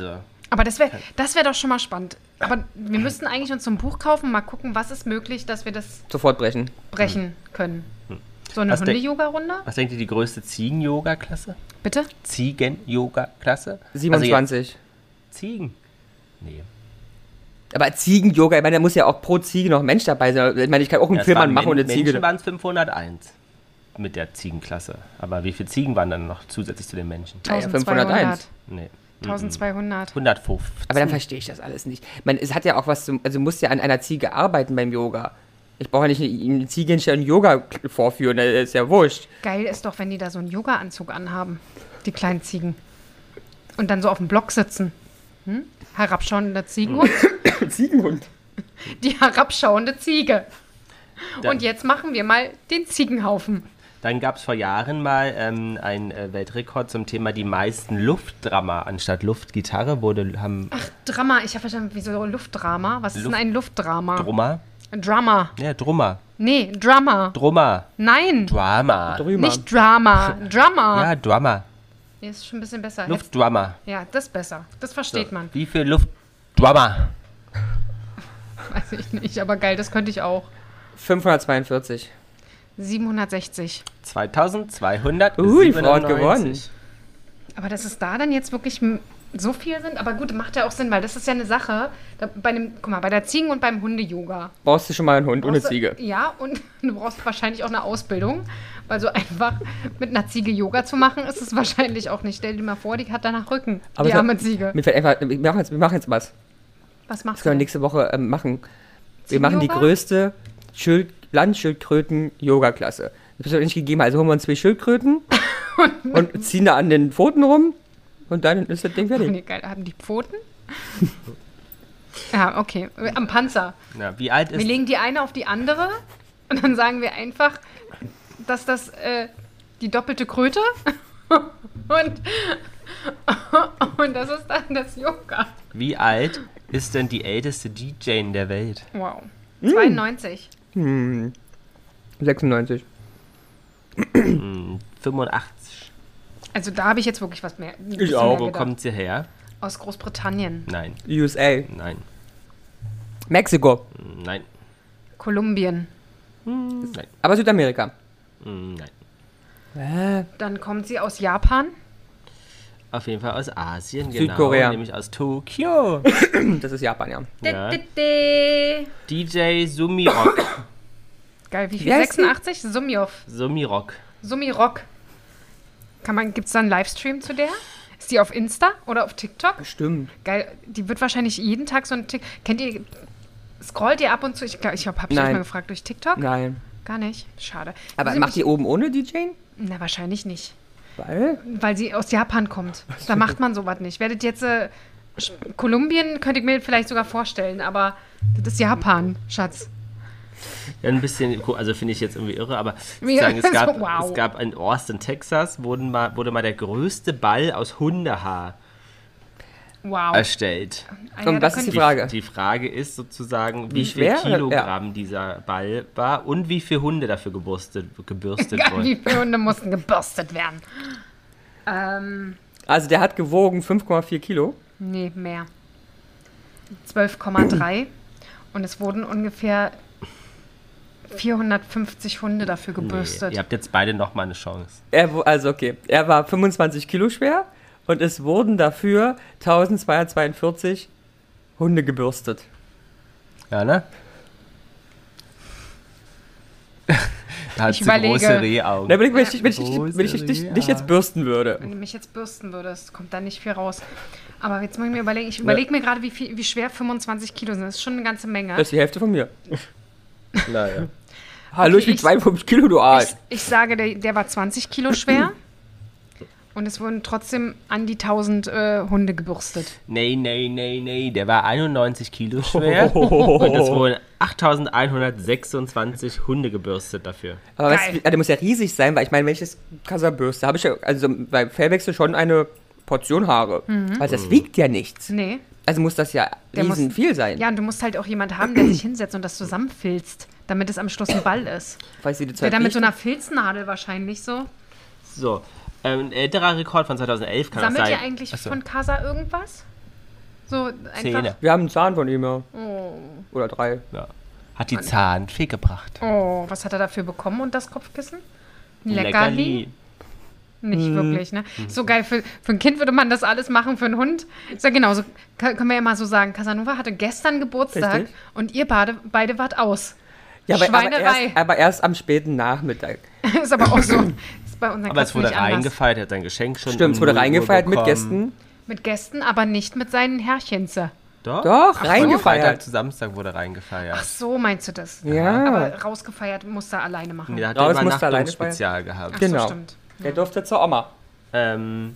Aber das wär doch schon mal spannend. Aber wir müssten eigentlich uns so ein Buch kaufen, mal gucken, was ist möglich, dass wir das sofort brechen können. So eine Hunde-Yoga-Runde? Was denkt ihr, die größte Ziegen-Yoga-Klasse? Bitte? Ziegen-Yoga-Klasse? 27. Ziegen? Nee. Aber Ziegen-Yoga, ich meine, da muss ja auch pro Ziege noch ein Mensch dabei sein. Ich meine, ich kann auch einen Film anmachen und eine Ziege. Menschen waren es 501 mit der Ziegenklasse. Aber wie viele Ziegen waren dann noch zusätzlich zu den Menschen? 1501. Nee. 1200. 150. Aber dann verstehe ich das alles nicht. Ich meine, es hat ja auch was also du musst ja an einer Ziege arbeiten beim Yoga. Ich brauche ja nicht eine Ziege hinstellen und Yoga vorführen, das ist ja wurscht. Geil ist doch, wenn die da so einen Yoga-Anzug anhaben, die kleinen Ziegen. Und dann so auf dem Block sitzen. Herabschauender Ziegenhund. Ziegenhund. Die herabschauende Ziege. Und jetzt machen wir mal den Ziegenhaufen. Dann gab es vor Jahren mal einen Weltrekord zum Thema die meisten Luftdrama anstatt Luftgitarre. Ach, Drama. Ich habe verstanden, wieso Luftdrama? Was ist denn ein Luftdrama? Drummer? Drama. Ja, Drummer. Nee, Drama. Drummer. Nein. Drama. Drüber. Nicht Drama. Drama. Ja, Drummer. Nee, ist schon ein bisschen besser. Luftdrummer. Ja, das ist besser. Das versteht man. Wie viel Luftdrummer? Weiß ich nicht, aber geil, das könnte ich auch. 542. 760. 2200. Die Frau hat gewonnen. Aber dass es da dann jetzt wirklich so viel sind, aber gut, macht ja auch Sinn, weil das ist ja eine Sache, guck mal, bei der Ziegen- und beim Hunde-Yoga. Brauchst du schon mal einen Hund und eine Ziege. Ja, und du brauchst wahrscheinlich auch eine Ausbildung, weil so einfach mit einer Ziege Yoga zu machen, ist es wahrscheinlich auch nicht. Stell dir mal vor, die hat danach Rücken, aber die arme Ziege. Mir fällt einfach, wir machen jetzt was. Was machst das können wir nächste Woche machen. Wir machen die größte Landschildkröten-Yoga-Klasse. Das wird nicht gegeben, also holen wir uns 2 Schildkröten und ziehen da an den Pfoten rum und dann ist das Ding fertig. Oh, nee, geil. Haben die Pfoten? Ja, okay. Am Panzer. Ja, wie alt ist... Wir legen die eine auf die andere und dann sagen wir einfach, dass das die doppelte Kröte und das ist dann das Yoga. Wie alt ist denn die älteste DJ der Welt? Wow. 92. 96. 85. Also da habe ich jetzt wirklich was mehr. Ich auch. Wo kommt sie her? Aus Großbritannien. Nein. USA. Nein. Mexiko. Nein. Kolumbien. Nein. Aber Südamerika. Nein. Dann kommt sie aus Japan. Auf jeden Fall aus Asien, Südkorea. Genau, nämlich aus Tokio. Das ist Japan, ja. Ja. DJ Sumirok. Geil, wie viel? 86? Sumirok. Sumirok. Gibt es da einen Livestream zu der? Ist die auf Insta oder auf TikTok? Stimmt. Geil, die wird wahrscheinlich jeden Tag so ein scrollt ihr ab und zu? Ich glaube, hab dich mal gefragt, durch TikTok? Nein. Gar nicht? Schade. Aber macht die oben ohne DJ? Na, wahrscheinlich nicht. Weil sie aus Japan kommt. Da macht man sowas nicht. Werdet jetzt Kolumbien könnte ich mir vielleicht sogar vorstellen, aber das ist Japan, Schatz. Ja, ein bisschen, also finde ich jetzt irgendwie irre, aber es gab in Austin, Texas, wurde mal der größte Ball aus Hundehaar erstellt. Und was ist die Frage? Die Frage ist sozusagen, wie viel Kilogramm dieser Ball war und wie viele Hunde dafür gebürstet wurden. Wie viele Hunde mussten gebürstet werden? Also der hat gewogen 5,4 Kilo? Nee, mehr. 12,3 und es wurden ungefähr 450 Hunde dafür gebürstet. Nee, ihr habt jetzt beide nochmal eine Chance. Er war 25 Kilo schwer und es wurden dafür 1242 Hunde gebürstet. Ja, ne? Da hat sie große Rehaugen. Na, wenn ich dich jetzt bürsten würde. Wenn du mich jetzt bürsten würdest, kommt da nicht viel raus. Aber jetzt muss ich mir überlegen, ich überlege mir gerade, wie schwer 25 Kilo sind. Das ist schon eine ganze Menge. Das ist die Hälfte von mir. Naja. Hallo, ich bin 52 Kilo, du Arsch. Ich sage, der war 20 Kilo schwer. Und es wurden trotzdem an die 1000 Hunde gebürstet. Nee. Der war 91 Kilo schwer. Und es wurden 8126 Hunde gebürstet dafür. Aber der muss ja riesig sein, weil ich meine, wenn ich das Kasser bürste, habe ich ja also beim Fellwechsel schon eine Portion Haare. Weil das wiegt ja nichts. Nee. Also muss das ja viel sein. Ja, und du musst halt auch jemanden haben, der sich hinsetzt und das zusammenfilzt, damit es am Schluss ein Ball ist. Wäre da mit so einer Filznadel wahrscheinlich so. So, ein älterer Rekord von 2011 kann Sammelt das sein. Sammelt ihr eigentlich von Casa irgendwas? So einfach. Zähne. Wir haben einen Zahn von ihm, ja. Oh. Oder 3. Ja. Hat die Zahnfee gebracht. Oh, was hat er dafür bekommen und das Kopfkissen? Leckerli? Nicht wirklich, ne? So geil, für ein Kind würde man das alles machen, für einen Hund. Ist ja genauso, können wir ja mal so sagen, Casanova hatte gestern Geburtstag Richtig. Und ihr beide wart aus. Ja, Schweinerei. aber erst am späten Nachmittag. Ist aber auch so. Ist bei unseren Aber es Katzen wurde nicht anders. reingefeiert, er hat sein Geschenk schon. Stimmt, es wurde reingefeiert mit bekommen. Gästen. Mit Gästen, aber nicht mit seinen Herrchense. Doch, Doch, Von reingefeiert. Freitag zu Samstag wurde reingefeiert. Ach so, meinst du das? Ja. Aber rausgefeiert musste er alleine machen. Der hat Raus immer musste alleine Nachtungsspezial gehabt. Ach Genau. so, stimmt. Der durfte zur Oma. Von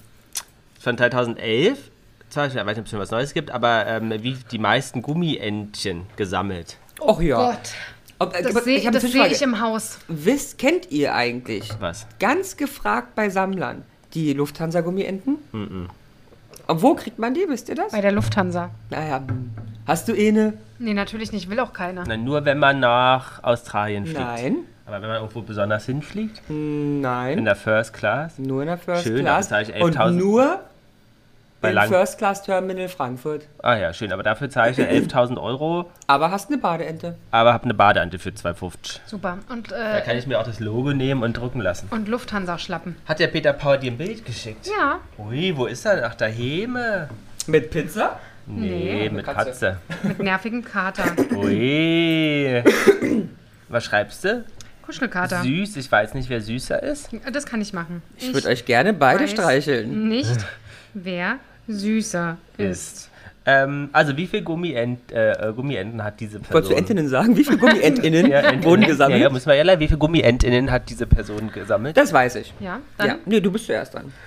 2011, ich weiß nicht, ob es schon was Neues gibt, aber wie die meisten Gummientchen gesammelt. Och ja. Gott, das sehe hab eine seh Zwischenfrage. ich im Haus. Kennt ihr eigentlich, Was? ganz gefragt bei Sammlern, die Lufthansa-Gummienten? Und wo kriegt man die, wisst ihr das? Bei der Lufthansa. Naja, hast du eine? Nee, natürlich nicht, will auch keiner. Na, nur wenn man nach Australien fliegt. Nein. Aber wenn man irgendwo besonders hinfliegt, Nein. in der First Class, Nur in der First Schön, Class. dafür zahle ich Und 11.000 nur bei im lang. First Class Terminal Frankfurt. Ah ja, schön, aber dafür zahle ich ja 11.000 Euro, Aber hast eine Badeente. aber habe eine Badeante für 2,50. Super. Und, Da kann ich mir auch das Logo nehmen und drucken lassen. und Lufthansa-Schlappen. Hat der Peter Paul dir ein Bild geschickt? Ja. Ui, wo ist er? Ach, da Heme. Mit Pizza? Nee, mit Katze. Katze. Mit nervigen Kater. Ui. Was schreibst du? Kuschelkater. Süß, ich weiß nicht, wer süßer ist. Das kann ich machen. Ich würde euch gerne beide weiß streicheln. Nicht, wer süßer ist. Also wie viele Gummienten hat diese Person? Wolltest du Entinnen sagen? Wie viele Gummientinnen Entinnen. wurden gesammelt? Ja, müssen wir ja, wie viele Gummientinnen hat diese Person gesammelt? Das weiß ich. Ja, dann Ja. Nee, du bist zuerst dran.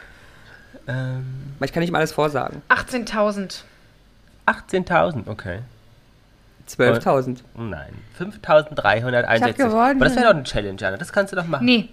Weil ich kann nicht mal alles vorsagen. 18.000. 18.000, okay. 12.000. Nein, 5.361. Ich hab gewonnen. Aber das wäre doch eine Challenge, Anna. Das kannst du doch machen. Nee,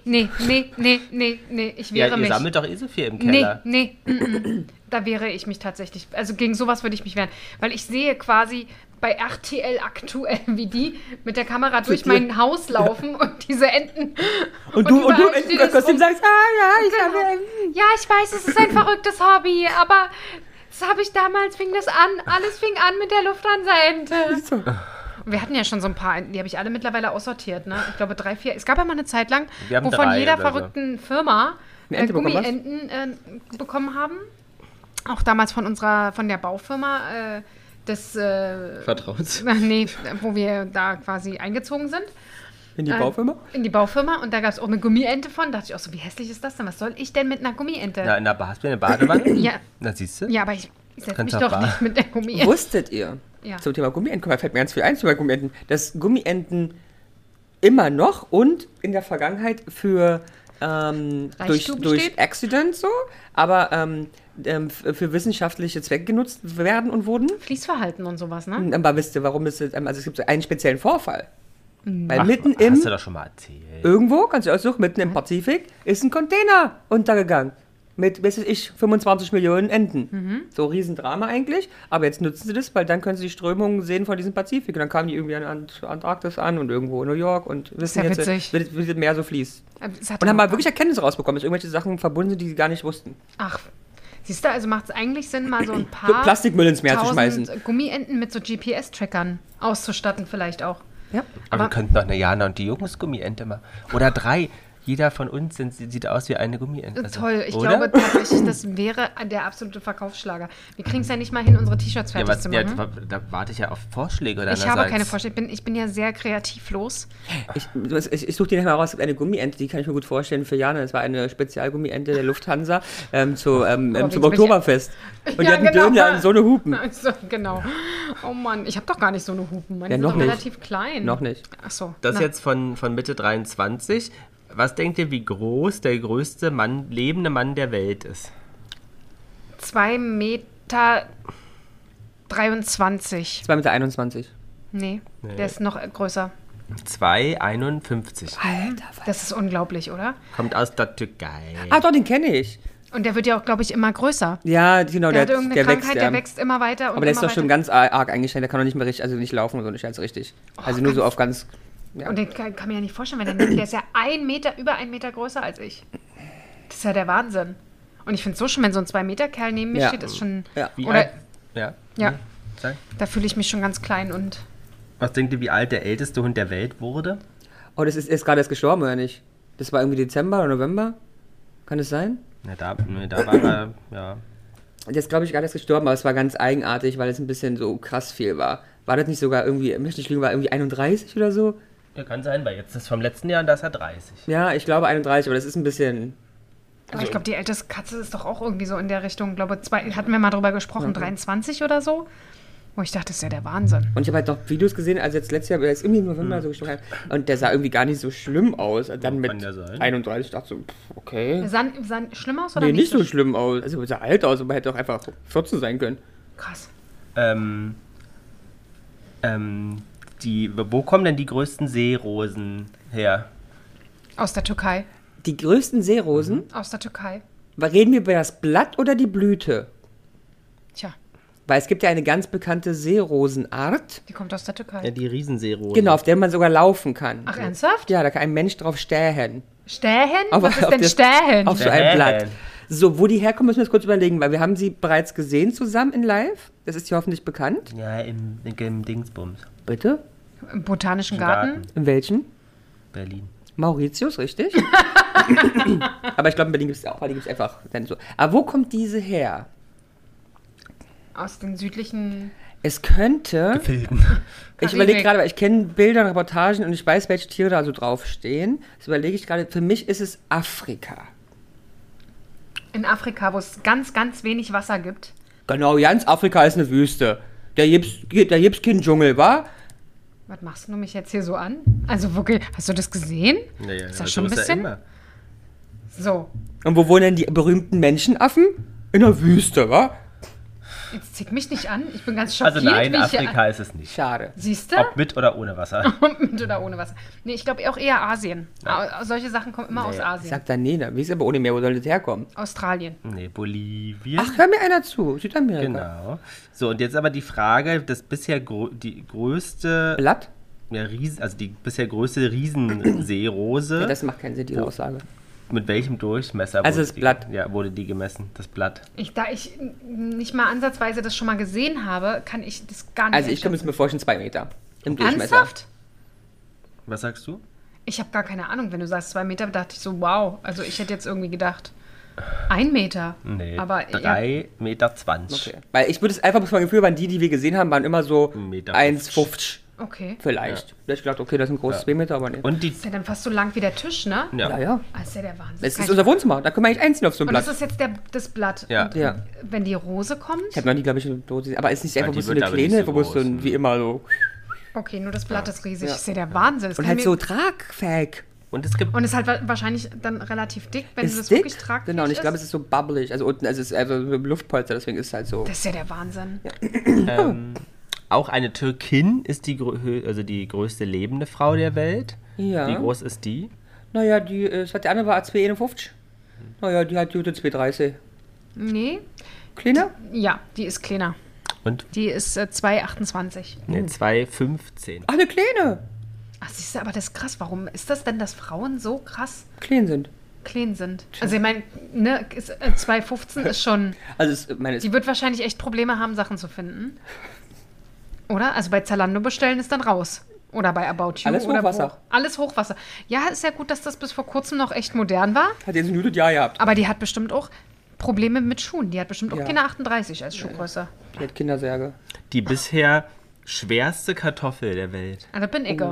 ich Ja, wehre ihr mich. sammelt doch eh so viel im Nee, Keller. nee. Da wehre ich mich tatsächlich. Also gegen sowas würde ich mich wehren. Weil ich sehe quasi bei RTL aktuell, wie die mit der Kamera durch mein Haus laufen und diese Enten. Und du überall im steht es Kostüm rum. sagst, ich Genau. habe... Ja, ich weiß, es ist ein verrücktes Hobby, aber das habe ich damals, fing das an, alles fing an mit der Lufthansa-Ente. Und wir hatten ja schon so ein paar Enten, die habe ich alle mittlerweile aussortiert, ne? Ich glaube 3, 4, es gab ja mal eine Zeit lang, Wir haben wo von 3 jeder oder so. verrückten Firma Eine Ente bekommen hast? Gummienten bekommen haben. Auch damals von der Baufirma des... Vertraut. nee, wo wir da quasi eingezogen sind. In die Baufirma? In die Baufirma und da gab es auch eine Gummiente von. Da dachte ich auch so, wie hässlich ist das denn? Was soll ich denn mit einer Gummiente? Na, in der Bar hast du eine Badewanne? Ja. Na, siehst du? Ja, aber ich setze mich Kannst doch auch nicht mit der Gummiente. Wusstet ihr, Ja. zum Thema Gummienten, guck mal, fällt mir ganz viel ein zum Thema Gummienten, dass Gummienten immer noch und in der Vergangenheit für durch besteht? Accident so, aber für wissenschaftliche Zwecke genutzt werden und wurden. Fließverhalten und sowas, ne? Aber wisst ihr, warum es also es gibt so einen speziellen Vorfall. Weil Ach, mitten im, hast du doch schon mal erzählt. irgendwo, kannst du aussuchen, mitten im Pazifik, ist ein Container untergegangen. Mit, weiß ich, 25 Millionen Enten. So Riesendrama eigentlich. Aber jetzt nutzen sie das, weil dann können sie die Strömungen sehen von diesem Pazifik. Und dann kamen die irgendwie an Antarktis an und irgendwo in New York und wissen ja jetzt, witzig. wie das Meer so fließt. Es hat Und haben auch- mal wirklich Erkenntnisse rausbekommen, dass irgendwelche Sachen verbunden sind, die sie gar nicht wussten. Ach, siehst du, also macht es eigentlich Sinn, mal so ein So paar Plastikmüll ins Meer zu 1000 schmeißen. Gummienten mit so GPS-Trackern auszustatten vielleicht auch. Ja. Aber wir könnten doch eine Jana und die Jungs Gummiente machen. Oder 3. Jeder von uns sieht aus wie eine Gummiente. Also, Toll, ich oder? glaube tatsächlich, das wäre der absolute Verkaufsschlager. Wir kriegen es ja nicht mal hin, unsere T-Shirts Ja, fertig zu machen. da warte ich ja auf Vorschläge Ich deinerseits. habe keine Vorstellung, ich bin ja sehr kreativlos. Ich suche dir nachher raus, es gibt eine Gummiente, die kann ich mir gut vorstellen für Jana. Das war eine Spezialgummiente der Lufthansa zum willst du mich- Oktoberfest. Und die Ja, hatten genau. Döner in so eine Hupen. Also, genau. Oh Mann, ich habe doch gar nicht so eine Hupen. Meine Ja, sind noch doch nicht. relativ klein. Noch nicht. Ach so. Das na. jetzt von Mitte 23. Was denkt ihr, wie groß der größte lebende Mann der Welt ist? 2,23 Meter. 2,21 Meter. Nee, der ist noch größer. 2,51. Alter, Das ist unglaublich, oder? Kommt aus der Türkei. Ah, doch, den kenne ich. Und der wird ja auch, glaube ich, immer größer. Ja, genau, Der hat irgendeine der Krankheit, wächst. der wächst immer weiter und Aber der ist immer doch schon weiter. ganz arg eingeschränkt. Der kann doch nicht mehr richtig, also nicht laufen und so nicht ganz richtig. Also nur so auf ganz. Ja. Und den kann mir ja nicht vorstellen, weil der ist ja über 1 Meter größer als ich. Das ist ja der Wahnsinn. Und ich finde es so schön, wenn so ein 2-Meter-Kerl neben mir Ja. steht, ist schon... Ja. Wie Oder alt? Ja. Ja, Sag. da fühle ich mich schon ganz klein und... Was denkt ihr, wie alt der älteste Hund der Welt wurde? Oh, das ist gerade erst gestorben, oder nicht? Das war irgendwie Dezember oder November? Kann es sein? Ja, da war er, ja. Der ist, glaube ich, gerade erst gestorben, aber es war ganz eigenartig, weil es ein bisschen so krass viel war. War das nicht sogar irgendwie, möchte ich lügen, war irgendwie 31 oder so? Ja, kann sein, weil jetzt ist vom letzten Jahr und da ist er 30. Ja, ich glaube 31, aber das ist ein bisschen... Aber ich glaube, die älteste Katze ist doch auch irgendwie so in der Richtung, ich glaube, hatten wir mal drüber gesprochen, 23 oder so. Wo ich dachte, das ist ja der Wahnsinn. Und ich habe halt noch Videos gesehen, also jetzt letztes Jahr, der ist irgendwie im November so gestorben. Und der sah irgendwie gar nicht so schlimm aus. Und dann mit kann der sein. 31 dachte ich so, okay. Sah schlimm aus oder Nee, nicht so schlimm? schlimm aus. Also er sah alt aus, aber hätte auch einfach 14 sein können. Krass. Wo kommen denn die größten Seerosen her? Aus der Türkei. Die größten Seerosen, Aus der Türkei. reden wir über das Blatt oder die Blüte? Tja, Weil es gibt ja eine ganz bekannte Seerosenart, die kommt aus der Türkei. Ja, die Riesenseerose. genau, auf der man sogar laufen kann. Ach, ernsthaft? Ja, da kann ein Mensch drauf stehen. Stähen? Aber Was ist auf denn der- Stähen? Auf so Stehen. ein Blatt. So, wo die herkommen, müssen wir jetzt kurz überlegen, weil wir haben sie bereits gesehen zusammen in Live. Das ist hier hoffentlich bekannt. Ja, im Dingsbums. Bitte? Im Botanischen Im Garten? In welchen? Berlin. Mauritius, richtig? Aber ich glaube, in Berlin gibt es auch, weil die gibt es einfach dann so. Aber wo kommt diese her? Aus den südlichen... Es könnte... Filden. Ich Karibik. überlege gerade, weil ich kenne Bilder und Reportagen und ich weiß, welche Tiere da so draufstehen. Das überlege ich gerade. Für mich ist es Afrika. In Afrika, wo es ganz, ganz wenig Wasser gibt. Genau, ganz Afrika ist eine Wüste. Da gibt's keinen Dschungel, wa? Was machst du mich jetzt hier so an? Also wirklich, hast du das gesehen? Naja, Ist das schon ein so bisschen? Ja immer. So, Und wo wohnen denn die berühmten Menschenaffen? In der Wüste, wa? jetzt zick mich nicht an. Ich bin ganz schockiert. Also nein, wie ich hier Afrika ist es nicht. Schade. Siehst du? Ob mit oder ohne Wasser. Mit oder ohne Wasser. Nee, ich glaube auch eher Asien. Solche Sachen kommen immer aus Ich Asien. sag dann, nee, wie ist aber ohne Meer, wo soll das herkommen? Australien. Nee, Bolivien. Ach, hör mir einer zu. Südamerika. Genau. So, und jetzt aber die Frage, das bisher die größte, Blatt? ja, also die bisher größte Riesenseerose, Ja, das macht keinen Sinn, diese Aussage. mit welchem Durchmesser Also wurde das Blatt. wurde die gemessen? Das Blatt. Da ich nicht mal ansatzweise das schon mal gesehen habe, kann ich das gar nicht Also ich kann mir vorstellen, 2 Meter im Durchmesser. Ernsthaft? Was sagst du? Ich habe gar keine Ahnung. Wenn du sagst 2 Meter, dachte ich so, wow. Also ich hätte jetzt irgendwie gedacht, 1 Meter. Nee, Aber ja, 3,20 Meter. Okay. Weil ich würde es einfach, vom Gefühl, waren die wir gesehen haben, waren immer so 1,50 Meter. 1,50 okay. vielleicht. Da hab ich gedacht, okay, das ist ein großes 2 Meter, aber nicht. Und die, Ist ja dann fast so lang wie der Tisch, ne? Ja, ja. Das ist ja der Wahnsinn. Das ist unser Wohnzimmer, da können wir eigentlich einziehen auf so ein Und Blatt. das ist jetzt das Blatt. Ja. Und Ja. wenn die Rose kommt, Ich habe noch nie, glaube ich, eine Dose gesehen. Aber ist nicht einfach die bloß so wird eine aber nicht kleine, so wo es so ein, groß. wie immer so... okay, nur das Blatt ist riesig. Ja. Das ist ja der Wahnsinn. Das Und kann halt mir- so tragfähig. und es gibt Und ist halt wahrscheinlich dann relativ dick, wenn Ist das dick? wirklich tragfähig Genau, und ich glaube, ist. es ist so bubblig. Also unten, es ist also so ein Luftpolster, deswegen ist es halt so... Das ist ja der Wahnsinn. auch eine Türkin ist die größte lebende Frau der Welt. Ja. Wie groß ist die? Naja, die andere war 2,51. Naja, die hat gute 2,30. Nee, Kleiner? ja, die ist kleiner. Und? Die ist 2,28. Nee, 2,15. Ach, eine kleine. Ach, siehst du, aber das ist krass. Warum ist das denn, dass Frauen so krass Klein sind. klein sind? Also ich meine, ne, 2,15 ist schon... Also, Die wird wahrscheinlich echt Probleme haben, Sachen zu finden. Oder? Also bei Zalando bestellen ist dann raus. Oder bei About You. Alles oder Hochwasser. Wo. Alles Hochwasser. Ja, ist ja gut, dass das bis vor kurzem noch echt modern war. hat jetzt ein gutes Jahr gehabt. Aber die hat bestimmt auch Probleme mit Schuhen. Die hat bestimmt auch Ja. keine 38 als Schuhgröße. Die hat Kindersärge. Die bisher schwerste Kartoffel der Welt. Also bin ich.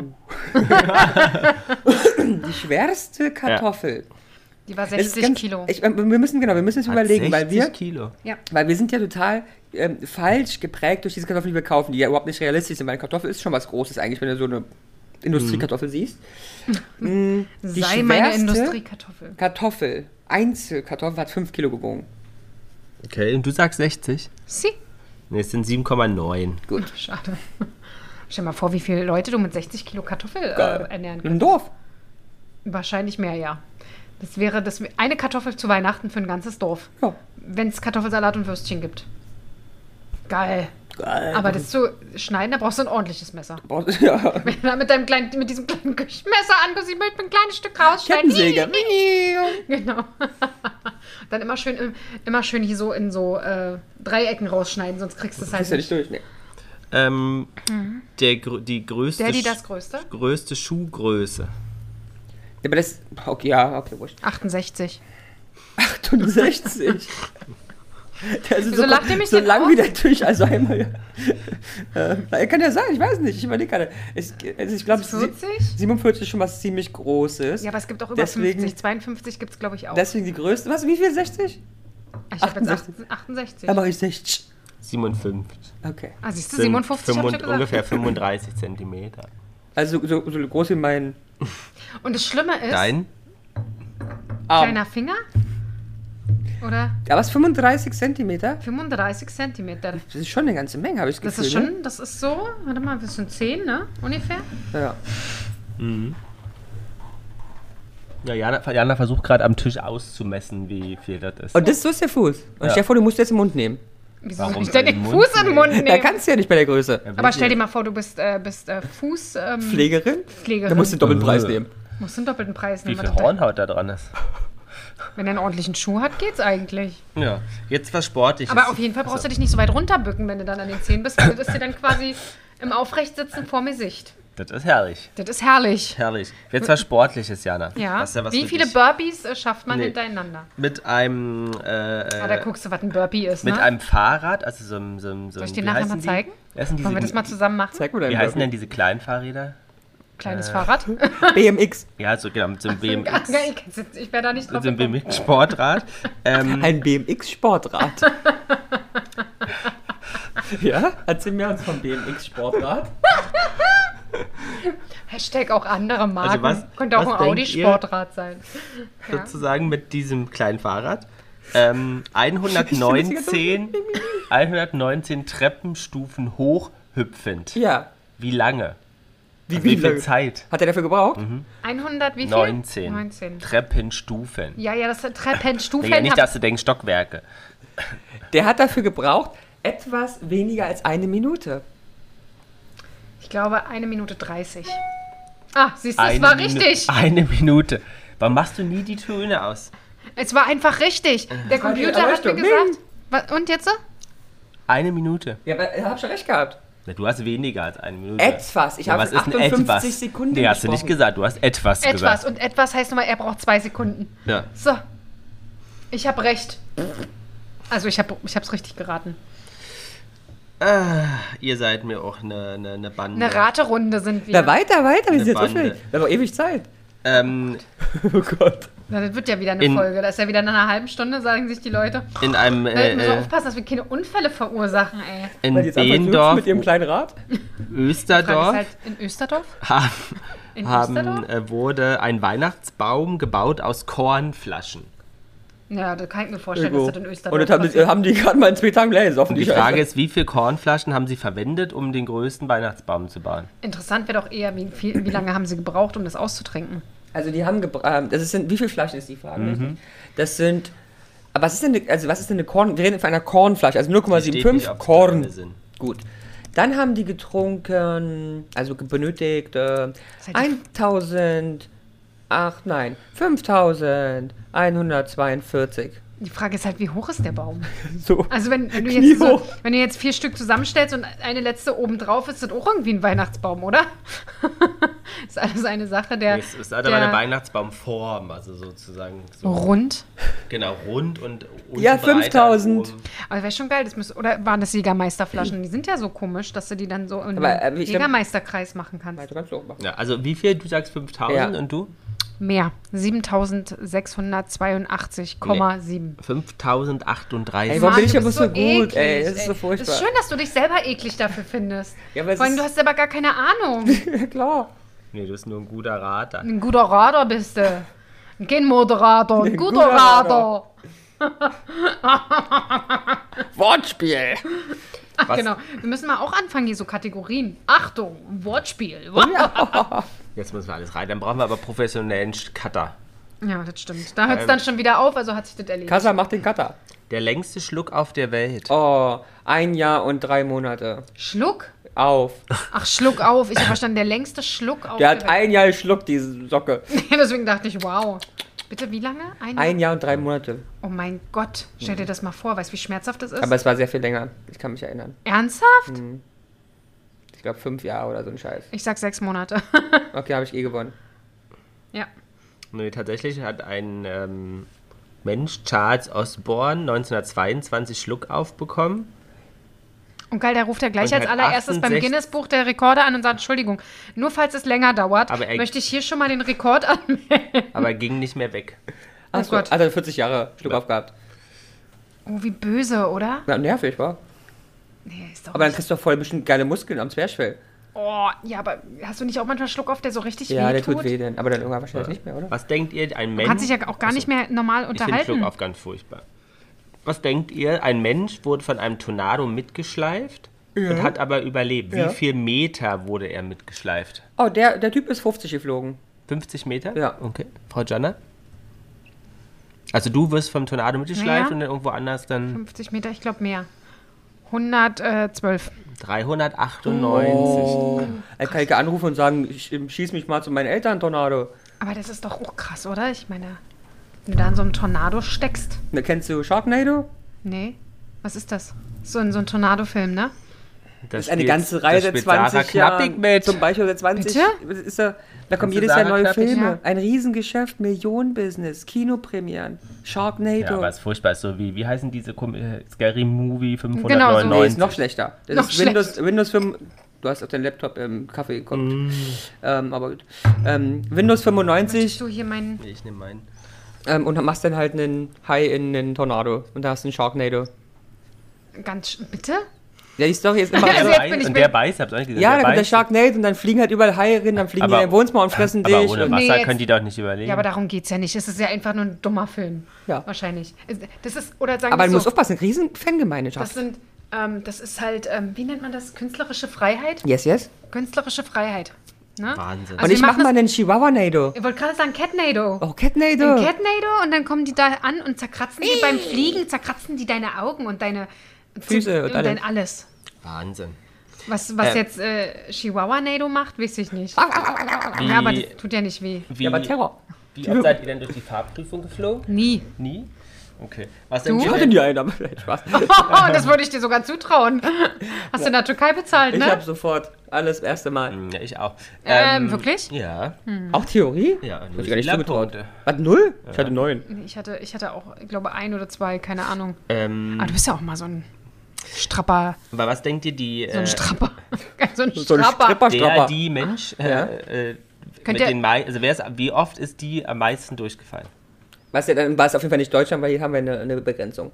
Die schwerste Kartoffel. Die war Es ist 60 Kilo. wir müssen jetzt Hat überlegen, weil 60 Kilo. Ja. wir sind ja total falsch geprägt durch diese Kartoffeln, die wir kaufen, die ja überhaupt nicht realistisch sind, weil eine Kartoffel ist schon was Großes eigentlich, wenn du so eine Industriekartoffel siehst. Die Sei meine schwerste Industriekartoffel. Kartoffel, Einzelkartoffel, hat 5 Kilo gewogen. Okay, und du sagst 60? Sie. Ne, es sind 7,9. Gut. Schade. Stell mal vor, wie viele Leute du mit 60 Kilo Kartoffel ernähren Ein kannst. Dorf. Wahrscheinlich mehr, ja. Das wäre eine Kartoffel zu Weihnachten für ein ganzes Dorf. Ja. Wenn es Kartoffelsalat und Würstchen gibt. Geil. Geil. Aber das zu schneiden, da brauchst du ein ordentliches Messer. Ja. Wenn du da mit diesem kleinen Küchenmesser an, ich möchte ein kleines Stück rausschneiden. Kettensäge. Genau. Dann immer schön hier so in so Dreiecken rausschneiden, sonst kriegst du es halt Ist ja nicht durch, ne? Die größte, das Größte? größte Schuhgröße. Ja, aber das, okay, wurscht. 68. 68. Das ist Wieso lacht ihr mich so denn lang aus? wie der Tisch, also einmal. Kann ja sein, ich weiß nicht, ich überlege gerade. Ich glaube, 40? 47 ist schon was ziemlich Großes. Ja, aber es gibt auch über Deswegen- 50. 52 gibt es, glaube ich, auch. Deswegen die größte. Was, wie viel? 60? Ich habe jetzt 68. 68. Da mache ich 60. 57. Okay. Ah, siehst du, Sind 57 habe ich ja gesagt. ungefähr 35 Zentimeter. Also so groß wie mein Und das Schlimme ist, Dein? Arm. kleiner Finger, oder Ja, was, 35 Zentimeter? 35 Zentimeter. Das ist schon eine ganze Menge, habe ich das Das Gefühl. ist schon, das ist so, warte mal, das sind 10, ne, ungefähr. Ne? Ja. Ja, Jana versucht gerade am Tisch auszumessen, wie viel das ist. Und so ist der Fuß. Und stell dir vor, du musst jetzt im Mund nehmen. Wieso Warum soll ich denn den den Mund Fuß in den Mund Da nehmen? kannst du ja nicht bei der Größe. Aber stell dir mal vor, du bist Fußpflegerin. Pflegerin? Pflegerin. Da musst du den doppelten Preis nehmen. Musst du einen doppelten Preis Wie nehmen. viel was das- Hornhaut da dran ist. Wenn er einen ordentlichen Schuh hat, geht's eigentlich. Ja, jetzt was Sportliches. Aber auf jeden Fall brauchst du dich nicht so weit runterbücken, wenn du dann an den Zehen bist, weil das ist dir dann quasi im Aufrechtsitzen vorm Gesicht. Das ist herrlich. Das ist herrlich. Herrlich. Jetzt was Sportliches, Jana. Ja. Das ist ja was Wie für viele dich. Burpees schafft man Nee. hintereinander? Mit einem, Da guckst du, was ein Burpee ist, mit ne? einem Fahrrad, also so ein... Soll ich dir nachher mal zeigen? Wie heißen diese, Wollen wir das mal zusammen machen? Zeig mir deinen wie heißen Burpee. denn diese kleinen Fahrräder? Kleines Fahrrad. BMX. Ja, so genau, mit so einem BMX. Ich wäre da nicht Mit drauf so einem gekommen. BMX-Sportrad. Ein BMX-Sportrad. Ja? Erzähl mir uns vom BMX-Sportrad. Hashtag auch andere Marken. Also was- Könnte auch was ein denkt Audi-Sportrad sein. Ja. Sozusagen mit diesem kleinen Fahrrad. 119 Treppenstufen hochhüpfend. Ja. Wie lange? Wie Wie viel lange? Zeit? Hat er dafür gebraucht? 100, wie viel? 19. 19. Treppenstufen. Ja, das sind Treppenstufen. Ja, nicht, dass du denkst, Stockwerke. Der hat dafür gebraucht etwas weniger als eine Minute. Ich glaube 1 Minute 30. Ah, siehst du, es war richtig. Eine Minute. Warum machst du nie die Töne aus? Es war einfach richtig. Der Computer hat mir Erleuchtung. gesagt. Und jetzt? Eine Minute. Ja, aber er hat schon recht gehabt. Na, du hast weniger als eine Minute. Etwas. Ich habe was von ist denn 58 etwas? Sekunden Nee, hast du nicht gesprochen. gesagt. Du hast etwas Etwas. gesagt. Und etwas heißt nochmal, er braucht 2 Sekunden. Ja. So. Ich habe recht. Also ich hab's richtig geraten. Ihr seid mir auch eine Bande. Eine Raterunde sind wir. Na, weiter. Wir sind jetzt Bande. aufgeregt. Wir haben noch ewig Zeit. Oh Gott. Na, das wird ja wieder eine In- Folge. Das ist ja wieder in einer halben Stunde, sagen sich die Leute. In einem Wir müssen aufpassen, dass wir keine Unfälle verursachen, ey. in Weil die jetzt einfach Beendorf, mit ihrem kleinen Rad. Frage Österdorf, ist halt in Österdorf? In Österdorf? wurde ein Weihnachtsbaum gebaut aus Kornflaschen. Ja, da kann ich mir vorstellen, dass das in Österdorf Und das passiert. haben die gerade mal in 2 Tagen leer gesoffen. Und die Frage ist, wie viele Kornflaschen haben sie verwendet, um den größten Weihnachtsbaum zu bauen? Interessant wäre doch eher, wie lange haben sie gebraucht, um das auszutrinken? Also die haben wie viele Flaschen ist die Frage? Mhm. Das sind, aber was ist denn eine Korn, wir reden von einer Kornflasche, also Steht nicht, 0,75 ob es Korn. drin sind. Gut. Dann haben die getrunken, also benötigt halt die- 5142. Die Frage ist halt, wie hoch ist der Baum? So. Also wenn du Knie jetzt hoch. wenn du jetzt 4 Stück zusammenstellst und eine letzte oben drauf ist das auch irgendwie ein Weihnachtsbaum, oder? Ist alles eine Sache der. Es ist halt aber eine Weihnachtsbaumform, also sozusagen so, Rund. genau, rund und Ja, unten breiter 5000. als oben. Aber wäre schon geil, oder waren das Jägermeisterflaschen? Die sind ja so komisch, dass du die dann so in Aber, einen ich glaub- Jägermeisterkreis machen kannst. Du kannst du auch machen. Ja, also wie viel? Du sagst 5000 Ja. und du? Mehr. 7682,7. 5038. Ey, warum bin ich du aber bist so gut, eklig, ey? Das ist so Es furchtbar. ist schön, dass du dich selber eklig dafür findest. Ja, aber es Vor allem, ist- du hast aber gar keine Ahnung. Ja, klar. Nee, du bist nur ein guter Rater. Ein guter Radar bist du. Kein Moderator, ein guter guter Radar. Wortspiel. Ach Was? genau, wir müssen mal auch anfangen, hier so Kategorien. Achtung, Wortspiel. Jetzt müssen wir alles rein. Dann brauchen wir aber professionellen Cutter. Ja, das stimmt. Da hört es dann schon wieder auf, also hat sich das erledigt. Kassa macht den Cutter. Der längste Schluck auf der Welt. Oh, 1 Jahr und 3 Monate. Schluck? Auf. Ach, Schluck auf. Ich habe verstanden, der längste Schluck auf Der hat Welt. 1 Jahr geschluckt, diese Socke. Deswegen dachte ich, wow. Bitte, wie lange? 1 Jahr und 3 Monate. Oh mein Gott, stell dir das mal vor. Weißt du, wie schmerzhaft das ist? Aber es war sehr viel länger. Ich kann mich erinnern. Ernsthaft? Ich glaube 5 Jahre oder so ein Scheiß. Ich sag 6 Monate. Okay, habe ich gewonnen. Ja. Nee, tatsächlich hat ein Mensch, Charles Osborne, 1922 Schluckauf bekommen. Und geil, der ruft ja gleich Und als hat allererstes beim 68 Guinness-Buch der Rekorde an und sagt, Entschuldigung, nur falls es länger dauert, Aber möchte ich hier schon mal den Rekord anmelden. Aber er ging nicht mehr weg. Achso, Gott. also 40 Jahre Schluckauf gehabt. Oh, wie böse, oder? Ja, nervig, war. Nee, ist doch Aber dann nicht. kriegst du doch voll bestimmt geile Muskeln am Zwerchfell. Oh, ja, aber hast du nicht auch manchmal Schluckauf, der so richtig Ja, weh der tut? tut weh dann. Aber dann irgendwann wahrscheinlich nicht mehr, oder? Was denkt ihr, ein Mensch... Man kann sich ja auch gar nicht mehr normal Ich finde unterhalten. Schluckauf ganz furchtbar. Was denkt ihr, ein Mensch wurde von einem Tornado mitgeschleift und hat aber überlebt. Ja. Wie viel Meter wurde er mitgeschleift? Oh, der Typ ist 50 geflogen. 50 Meter? Ja. Okay. Frau Janna? Also du wirst vom Tornado mitgeschleift Ja. und dann irgendwo anders dann 50 Meter, ich glaube mehr. 112. 398. Er kann ich anrufen und sagen, ich schieß mich mal zu meinen Eltern, Tornado. Aber das ist doch auch krass, oder? Ich meine, wenn du da in so einem Tornado steckst. Da kennst du Sharknado? Nee. Was ist das? So in so einem Tornado-Film, ne? Das ist eine ganze Reihe seit 20 Jahren. mit. Zum Beispiel seit 20 ist da kommen Kennst du jedes Jahr Sarah neue Knappig? Filme. Ja. Ein Riesengeschäft, Millionenbusiness, Kinopremieren, Sharknado. Ja, aber es ist furchtbar. So wie heißen diese Scary Movie Genau, 599? Nee, ist noch schlechter. Das Noch ist Windows 5. Du hast auf deinen Laptop im Kaffee geguckt. Aber gut. Windows Möchtest 95 du hier meinen... Ich nehme meinen. und machst dann halt einen Hai in einen Tornado. Und da hast du einen Sharknado. Bitte? Ja, die Story ist immer Also so. jetzt bin ich und mit- der beißt, habt ihr nicht gesehen? Ja, da kommt der beißt. Sharknado und dann fliegen halt überall Haie rein, dann fliegen die Aber- in dein Wohnzimmer und fressen dich. Aber ohne und, Wasser Nee, jetzt- können die doch nicht überleben. Ja, aber darum geht's ja nicht. Es ist ja einfach nur ein dummer Film. Ja. Wahrscheinlich. Das ist, oder sagen aber wir du so, musst aufpassen, riesen Fangemeinde. das ist halt, wie nennt man das? Künstlerische Freiheit? Yes, yes. Künstlerische Freiheit. Ne? Wahnsinn. Also Und wir ich mach machen mal einen Chihuahua-Nado. Ich wollte gerade sagen Catnado. Oh, Catnado. Ein Catnado und dann kommen die da an und zerkratzen dir beim Fliegen, zerkratzen die deine Augen und deine Füße und und alles. dein alles. Wahnsinn. Was jetzt Chihuahua-Nado macht, weiß ich nicht. Wie, Ja, aber das tut ja nicht weh. wie, Ja, aber Terror. wie oft seid ihr denn durch die Fahrprüfung geflogen? Nie. Nie? Okay. Was Du? denkt Ich ihr hatte denn? nie einen, aber vielleicht Spaß. Das würde ich dir sogar zutrauen. Hast du in der Türkei bezahlt, Ich ne? habe sofort alles das erste Mal. Ja, ich auch. Wirklich? Ja. Auch Theorie? Ja, Hab nur ich gar nicht zugetraut. Punkte. Was, 0? Ich hatte 9. Nee, ich hatte auch, ich glaube, 1 oder 2, keine Ahnung. Aber Aber du bist ja auch mal so ein Strapper. was denkt ihr, die, So ein Strapper. So ein So ein Strapper. die Mensch, Ja. Könnt mit ihr- den also wie oft ist die am meisten durchgefallen? Was ja, dann war es auf jeden Fall nicht Deutschland, weil hier haben wir eine Begrenzung.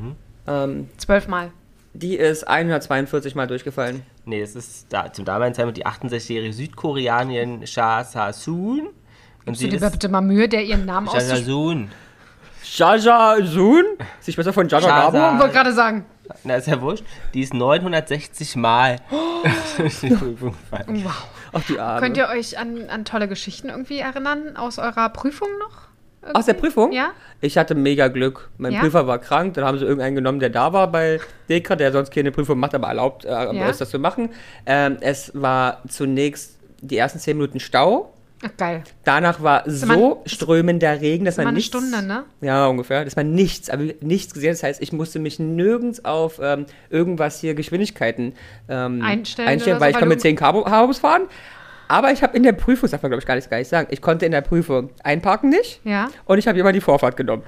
12 Mal. Die ist 142 Mal durchgefallen. Nee, es ist zum damaligen Zeitpunkt die 68-jährige Südkoreanerin Cha Sa-soon. Und Gibst sie du dir ist bitte mal Mühe, der ihren Namen Cha auszusprechen? Sa-soon. Jaja Soon? Ist die Schwester von Jaja Jaja. Gabor? Ich wollte gerade sagen. Na, ist ja wurscht. Die ist 960 Mal durch die Prüfung gefallen. Wow. Ach, die Arme. Könnt ihr euch an tolle Geschichten irgendwie erinnern aus eurer Prüfung noch? Irgendwie? Aus der Prüfung? Ja? Ich hatte mega Glück. Mein Ja? Prüfer war krank, dann haben sie irgendeinen genommen, der da war bei Dekra, der sonst keine Prüfung macht, aber erlaubt ist, das zu machen. Es war zunächst die ersten 10 Minuten Stau. Ach, geil. Danach war so strömender Regen, dass Immer man eine nichts... Stunde, ne? Ja, ungefähr. Dass man nichts gesehen hat. Das heißt, ich musste mich nirgends auf irgendwas hier Geschwindigkeiten Einstellen oder so, weil ich weil kann mit du- 10 Habus fahren. Aber ich habe in der Prüfung, das darf man glaube ich gar nicht sagen, ich konnte in der Prüfung einparken nicht Ja. und ich habe immer die Vorfahrt genommen.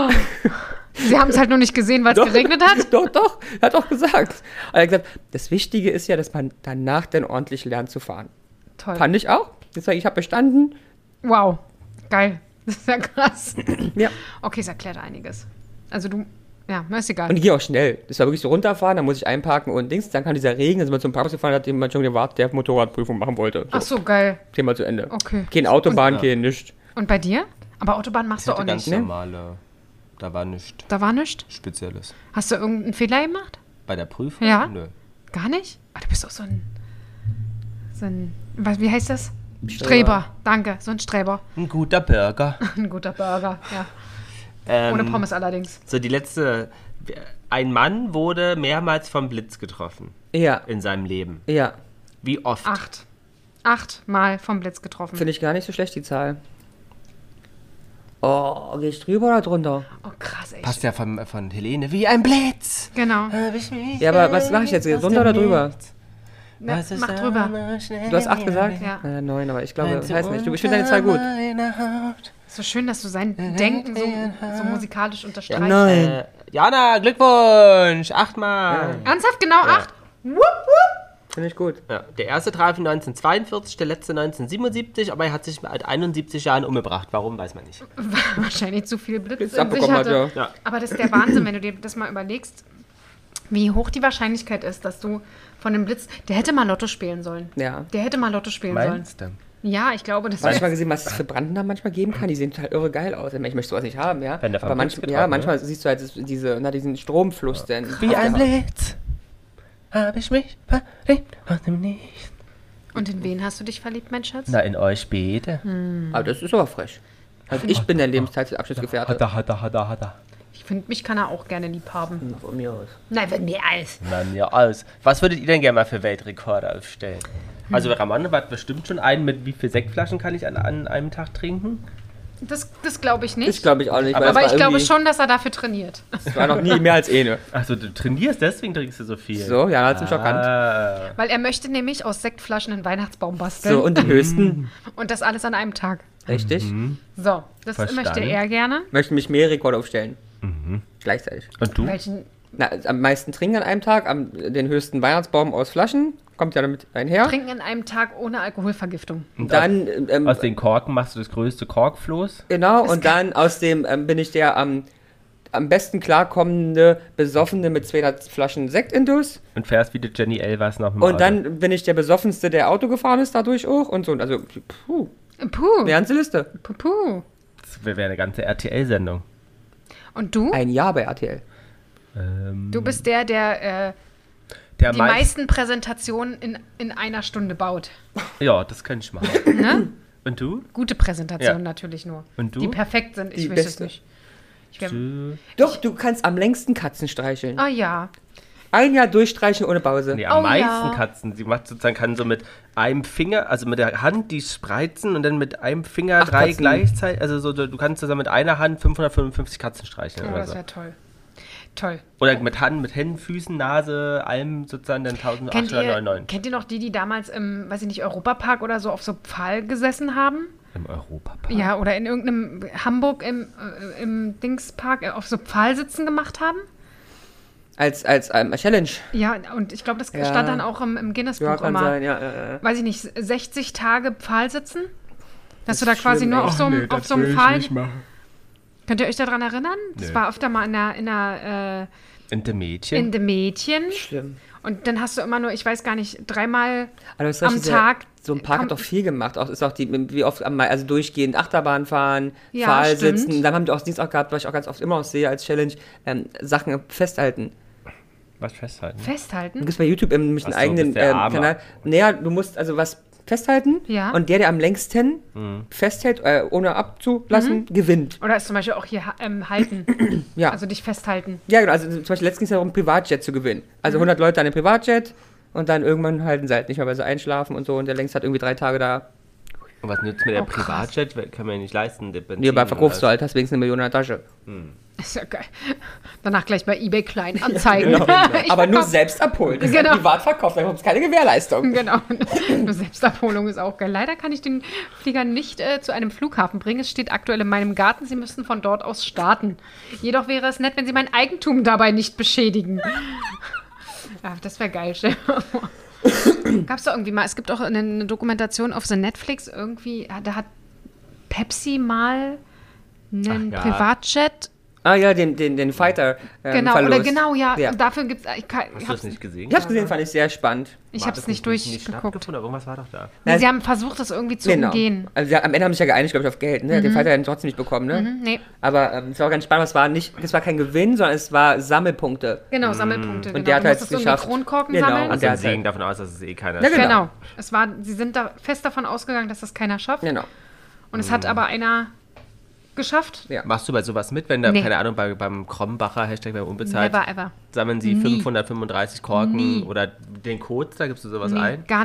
Sie haben es halt nur nicht gesehen, weil es geregnet hat? Doch, er hat auch gesagt. Und er hat gesagt, das Wichtige ist ja, dass man danach dann ordentlich lernt zu fahren. Toll. Fand ich auch. Deswegen, ich habe bestanden. Wow. Geil. Das ist ja krass. Ja. Okay, es erklärt einiges. Also du, ja, mir ist egal. Und die ging auch schnell. Das war wirklich so runterfahren, dann muss ich einparken und Dings. Dann kam dieser Regen, dann sind wir zum Parkplatz gefahren, hat jemand schon gewartet, der Motorradprüfung machen wollte. So, Ach so, geil. Thema zu Ende. Okay. Kein Autobahn, kein nichts. Und bei dir? Aber Autobahn machst Ich du auch hatte ganz nicht, ne? normale, da war nichts Da war nichts? Spezielles. Hast du irgendeinen Fehler gemacht? Bei der Prüfung? Ja. Nö. Gar nicht? Ah, du bist doch so ein wie heißt das? Streber. Danke, so ein Streber. Ein guter Burger. Ein guter Burger, ja. Ohne Pommes allerdings. So, die letzte. Ein Mann wurde mehrmals vom Blitz getroffen Ja, in seinem Leben. ja. Wie oft? 8. 8 Mal vom Blitz getroffen. Finde ich gar nicht so schlecht, die Zahl. Oh, geh ich drüber oder drunter? Oh, krass, ey. Passt ja von Helene wie ein Blitz. Genau. Ja, aber was mache ich jetzt? Drunter oder drüber? Na, mach drüber. Du hast 8 gesagt? Ja. 9, aber ich glaube, ich weiß nicht. Ich finde deine Zahl gut. So schön, dass du sein Denken so musikalisch unterstreichst. Nein. Jana, Glückwunsch! 8-mal. Ernsthaft? Genau 8? Wupp, wupp. Finde ich gut. Ja, der erste traf 1942, der letzte 1977, aber er hat sich mit 71 Jahren umgebracht. Warum, weiß man nicht. Wahrscheinlich zu viel Blitz in sich abbekommen hat, hatte. ja. Aber das ist der Wahnsinn, wenn du dir das mal überlegst, wie hoch die Wahrscheinlichkeit ist, dass du von dem Blitz... Der hätte mal Lotto spielen sollen. Ja. Der hätte mal Lotto spielen Meinst du? sollen. Ja, ich glaube, das Hast du wäre... mal gesehen, was es für Branden da manchmal geben kann? Die sehen total irre geil aus. Ich möchte sowas nicht haben, ja. Wenn der Aber vom Blitz getroffen, ja, manchmal siehst du halt diesen Stromfluss. Denn Wie ein Blitz habe ich mich verliebt aus dem Nichts. Und in wen hast du dich verliebt, mein Schatz? Na, in euch beide. Aber das ist aber frech. Also ich bin der Lebenszeitabschnittsgefährte. Hat er. Ich finde, mich kann er auch gerne lieb haben. Von mir aus. Nein, wenn mir alles. Na, mir aus. Was würdet ihr denn gerne mal für Weltrekorde aufstellen? Also Ramon hat bestimmt schon einen mit wie viel Sektflaschen kann ich an einem Tag trinken? Das glaube ich nicht. Ich glaube ich auch nicht. Aber weil Aber es ich war glaube irgendwie- schon, dass er dafür trainiert. Es war noch nie mehr als eine. Achso, du trainierst, deswegen trinkst du so viel. So, ja, hat's mich erkannt. Ah. Weil er möchte nämlich aus Sektflaschen einen Weihnachtsbaum basteln. So, und die höchsten. Und das alles an einem Tag. Richtig. So, das Verstanden. möchte er gerne. Möchte mich mehr Rekorde aufstellen. Gleichzeitig. Und du? Welchen Na, am meisten trinken an einem Tag, den höchsten Weihnachtsbaum aus Flaschen. Kommt ja damit einher. trinken an einem Tag ohne Alkoholvergiftung. Und dann, Aus den Korken machst du das größte Korkfloß. genau, und dann aus dem bin ich der am besten klarkommende Besoffene mit 200 Flaschen Sektindus. Und fährst wie die Jenny Elvers noch mit dem Und Auto. dann bin ich der Besoffenste, der Auto gefahren ist dadurch auch. Und so. Also, puh, Puh, eine ganze Liste. puh. Das wäre eine ganze RTL-Sendung. Und du? Ein Jahr bei RTL. Du bist der Der die meisten Präsentationen in einer Stunde baut. Ja, das könnte ich machen. Ne? Und du? Gute Präsentationen Ja. natürlich nur. Und du? Die perfekt sind. Ich Die weiß es beste. nicht. Ich wär, Doch, du kannst am längsten Katzen streicheln. oh ja. Ein Jahr durchstreichen ohne Pause. Nee, am Oh, meisten ja. Katzen. Sie macht sozusagen, kann so mit einem Finger, also mit der Hand, die spreizen und dann mit einem Finger 8 3 Katzen. gleichzeitig. Also so, du kannst zusammen mit einer Hand 555 Katzen streicheln Oh, oder das so. wäre toll. Toll. Oder mit Händen, Füßen, Nase, allem sozusagen dann Kennt 1899. ihr noch die damals im, weiß ich nicht, Europapark oder so auf so Pfahl gesessen haben? Im Europapark. Ja, oder in irgendeinem Hamburg im Dingspark auf so Pfahlsitzen gemacht haben? Als Challenge. Ja, und ich glaube, das Ja. stand dann auch im Guinness-Buch Ja, kann immer. sein, ja. Weiß ich nicht, 60 Tage Pfahlsitzen? Dass du da ist quasi schlimm, nur ey. auf so einem Pfahl... Könnt ihr euch daran erinnern? Das Nee. war öfter mal in der In dem Mädchen. in dem Mädchen. Schlimm. Und dann hast du immer nur, ich weiß gar nicht, 3-mal Aber das am Tag. So ein Park hat doch viel gemacht. Auch, ist auch wie oft, also durchgehend Achterbahn fahren, Ja, Pfahl stimmt. sitzen. Dann haben die auch Dienst auch gehabt, was ich auch ganz oft immer auch sehe als Challenge, Sachen festhalten. Was festhalten? Du Festhalten. gibst bei YouTube nämlich einen Ach so, eigenen bist der Arme. Kanal. Naja, du musst also was festhalten Ja. und der am längsten festhält, ohne abzulassen, gewinnt. Oder ist zum Beispiel auch hier halten. Ja. Also dich festhalten. Ja, genau. Also zum Beispiel letztens ging es darum, Privatjet zu gewinnen. Also 100 Leute an einem Privatjet und dann irgendwann halten sie halt nicht mehr, weil sie einschlafen und so. Und der längst hat irgendwie 3 Tage da. Und was nützt mir der Oh, krass. Privatjet? Kann man ja nicht leisten. der Benzin Nebenbei und verkaufst du alles. halt, hast wenigstens 1 Million in der Tasche. Ist ja geil. Danach gleich bei eBay klein anzeigen. Genau. Ich Aber nur verkauf- selbst abholen. Das ist Genau. halt Privatverkauf, da gibt es keine Gewährleistung. Genau. Nur Selbstabholung ist auch geil. Leider kann ich den Flieger nicht zu einem Flughafen bringen. Es steht aktuell in meinem Garten. Sie müssten von dort aus starten. Jedoch wäre es nett, wenn Sie mein Eigentum dabei nicht beschädigen. Ja, das wäre geil. Gab es da irgendwie mal, es gibt auch eine Dokumentation auf The Netflix, irgendwie, da hat Pepsi mal einen Ach ja. Privatjet. Ah ja, den Fighter. Genau, Verlust. oder genau, ja. Ja. Und dafür gibt es. Hast du das nicht gesehen? Ich hab's gesehen, fand ich sehr spannend. Ich War habe das es nicht durchgeguckt. stattgefunden, aber irgendwas war doch da. Nee, sie haben versucht, das irgendwie zu umgehen. Also am Ende haben sie sich ja geeinigt, glaube ich, auf Geld. Ne? Den Fighter haben sie trotzdem nicht bekommen. Ne? Nee, Aber es war auch ganz spannend, es war kein Gewinn, sondern es war Sammelpunkte. genau, Sammelpunkte. Genau. der hat Du halt musstest irgendwie geschafft. Kronkorken Genau, sammeln. und Also der wir hat sehen halt- davon aus, dass es eh keiner Ja, schafft. genau. Genau. Sie sind da fest davon ausgegangen, dass das keiner schafft. Genau. Und es hat aber einer geschafft. Ja. Machst du bei sowas mit, wenn da, Nee. keine Ahnung, beim Krombacher, Hashtag beim Unbezahlt, Never ever. sammeln sie Nie. 535 Korken Nie. oder den Code, da gibst du sowas Nee, ein? gar nicht.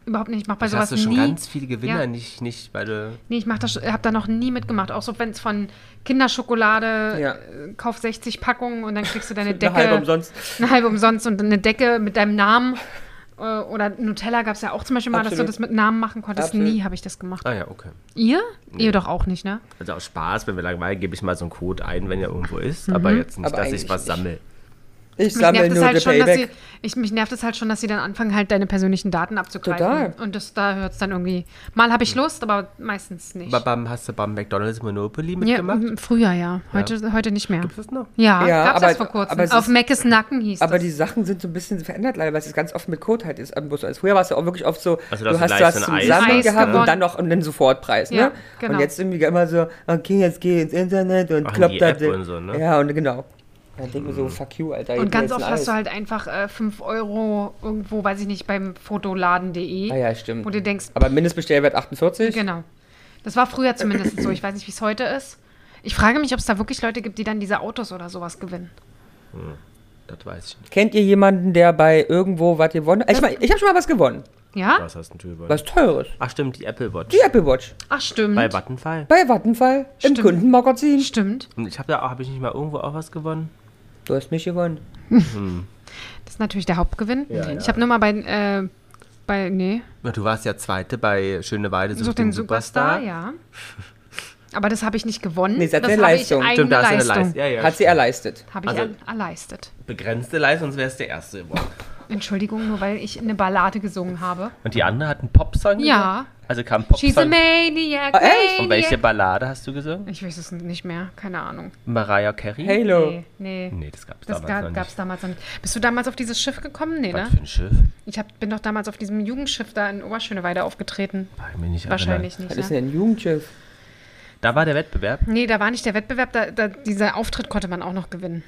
überhaupt nicht. Ich mache bei Das sowas hast du schon nie. ganz viele Gewinner, Ja. nicht, weil du... Nee, ich habe da noch nie mitgemacht. Auch so, wenn es von Kinderschokolade, Ja. kauf 60 Packungen und dann kriegst du deine Eine Decke. halbe umsonst. Eine halbe umsonst und eine Decke mit deinem Namen. Oder Nutella gab es ja auch zum Beispiel mal, dass du Absolut. das mit Namen machen konntest. Absolut. Nie habe ich das gemacht. Ah ja, okay. Ihr? Ihr doch auch nicht, ne? Also aus Spaß, wenn wir langweilen, gebe ich mal so einen Code ein, wenn er irgendwo ist. Aber jetzt nicht, Aber dass ich eigentlich was nicht. sammle. Ich Mich sammle nervt, es nur halt the schon, dass Payback. mich nervt es halt schon, dass sie dann anfangen, halt deine persönlichen Daten abzugreifen. Total. Und da hört es dann irgendwie. Mal habe ich Lust, aber meistens nicht. Aber hast du beim McDonald's Monopoly Ja, mitgemacht? früher ja. Heute nicht mehr. Gibt es das noch? Ja, Ja, gab's aber- erst vor kurzem. aber es Auf ist- Meckes Nacken hieß Aber das. die Sachen sind so ein bisschen verändert leider, weil es ganz oft mit Code halt ist. Also früher war es ja auch wirklich oft so, Also, du dass hast du gleich was so zum ein Eis Sammeln hast, gehabt ne? und dann noch einen Sofortpreis. Ja, Ne? genau. Und jetzt irgendwie immer so, okay, jetzt geh ins Internet und Ach, in kloppt die da. App und so, ne? Ja, und genau. Dann denke ich mir so, fuck you, Alter. Und ganz oft hast du halt einfach 5 Euro irgendwo, weiß ich nicht, beim Fotoladen.de, Ah ja, stimmt. wo du denkst, Aber Mindestbestellwert 48? genau. Das war früher zumindest so. Ich weiß nicht, wie es heute ist. Ich frage mich, ob es da wirklich Leute gibt, die dann diese Autos oder sowas gewinnen. Das weiß ich nicht. Kennt ihr jemanden, der bei irgendwo was gewonnen hat? Ich meine, ich habe schon mal was gewonnen. Ja? Was hast denn du über? Was Teures. Ach stimmt, die Apple Watch. Die Apple Watch. Ach, stimmt. Bei Vattenfall. Bei Vattenfall. Im Stimmt. Kundenmagazin. Stimmt. Und ich habe ich nicht mal irgendwo auch was gewonnen? Du hast nicht gewonnen. Das ist natürlich der Hauptgewinn. Ja, ja. Ich habe nur mal nee, Ja, du warst ja Zweite bei Schöneweide such den Superstar, ja. Aber das habe ich nicht gewonnen. Nee, sie hat das eine habe Leistung. ich eigene Stimmt, da hast du eine Leistung. Leistung. Ja, ja, Hat sie erleistet. Habe ich Also- erleistet. Begrenzte Leistung, sonst wärst du der Erste geworden. Entschuldigung, nur weil ich eine Ballade gesungen habe. Und die andere hat einen Popsong Ja. gesungen? Also kam She's a Popsong. maniac, echt? Und welche maniac. Ballade hast du gesungen? Ich weiß es nicht mehr, keine Ahnung. Mariah Carey? Halo. Nee. Nee, das gab's Das damals noch gab es nicht. damals noch nicht. Bist du damals auf dieses Schiff gekommen? Nee, Was ne? für ein Schiff? Bin doch damals auf diesem Jugendschiff da in Oberschöneweide aufgetreten. Kann ich mich nicht Wahrscheinlich Was nicht, ist ne? denn ein Jugendschiff? Da war der Wettbewerb. Nee, da war nicht der Wettbewerb, dieser Auftritt konnte man auch noch gewinnen.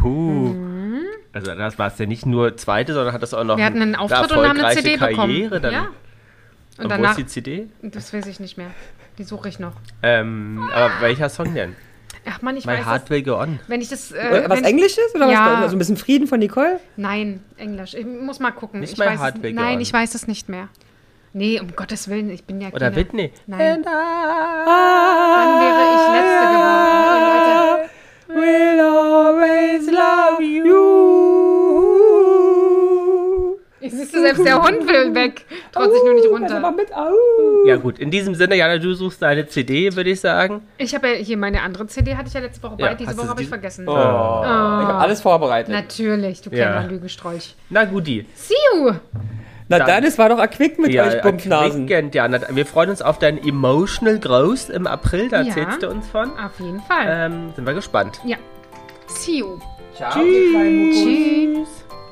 Also das war es ja nicht nur Zweite, sondern hat das auch noch Wir hatten einen eine Auftritt und haben eine erfolgreiche CD Karriere. bekommen. Dann, Ja. Und Und wo danach, ist die CD? das weiß ich nicht mehr. Die suche ich noch. Aber welcher Song denn? Ach Mann, ich My weiß Heart es. Will Go On. Wenn ich das... Was wenn- Englisches oder Ja. was? Also ein bisschen Frieden von Nicole? Nein, Englisch. Ich muss mal gucken. Nicht ich My weiß Heart es, Will Go Nein, On. ich weiß es nicht mehr. Nee, um Gottes Willen, ich bin ja Oder keine... Whitney. Nein. And Dann wäre ich Letzte geworden. Oh, Leute. Will always love you. Ich siehste, selbst der Hund will weg. Traut sich nur nicht Also mal runter. mit, au. Ja gut, in diesem Sinne, Jana, du suchst deine CD, würde ich sagen. Ich habe ja hier meine andere CD, hatte ich ja letzte Woche Ja, bei. Diese hast Woche du habe ich die- vergessen. Ich habe alles vorbereitet. Natürlich, du Ja. kleiner Lügenstrolch. Na guti. See you! Na Dann- dann, es war doch erquickt mit euch Bumpfnasen. erquickend, Jana. Wir freuen uns auf dein Emotional Growth im April, da Ja. erzählst du uns von. Auf jeden Fall. Sind wir gespannt. Ja. See you. Ciao, ihr kleinen Muckis. Tschüss.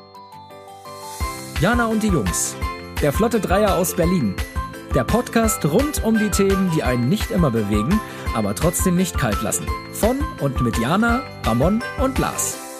Jana und die Jungs. Der Flotte Dreier aus Berlin. Der Podcast rund um die Themen, die einen nicht immer bewegen, aber trotzdem nicht kalt lassen. Von und mit Jana, Ramon und Lars.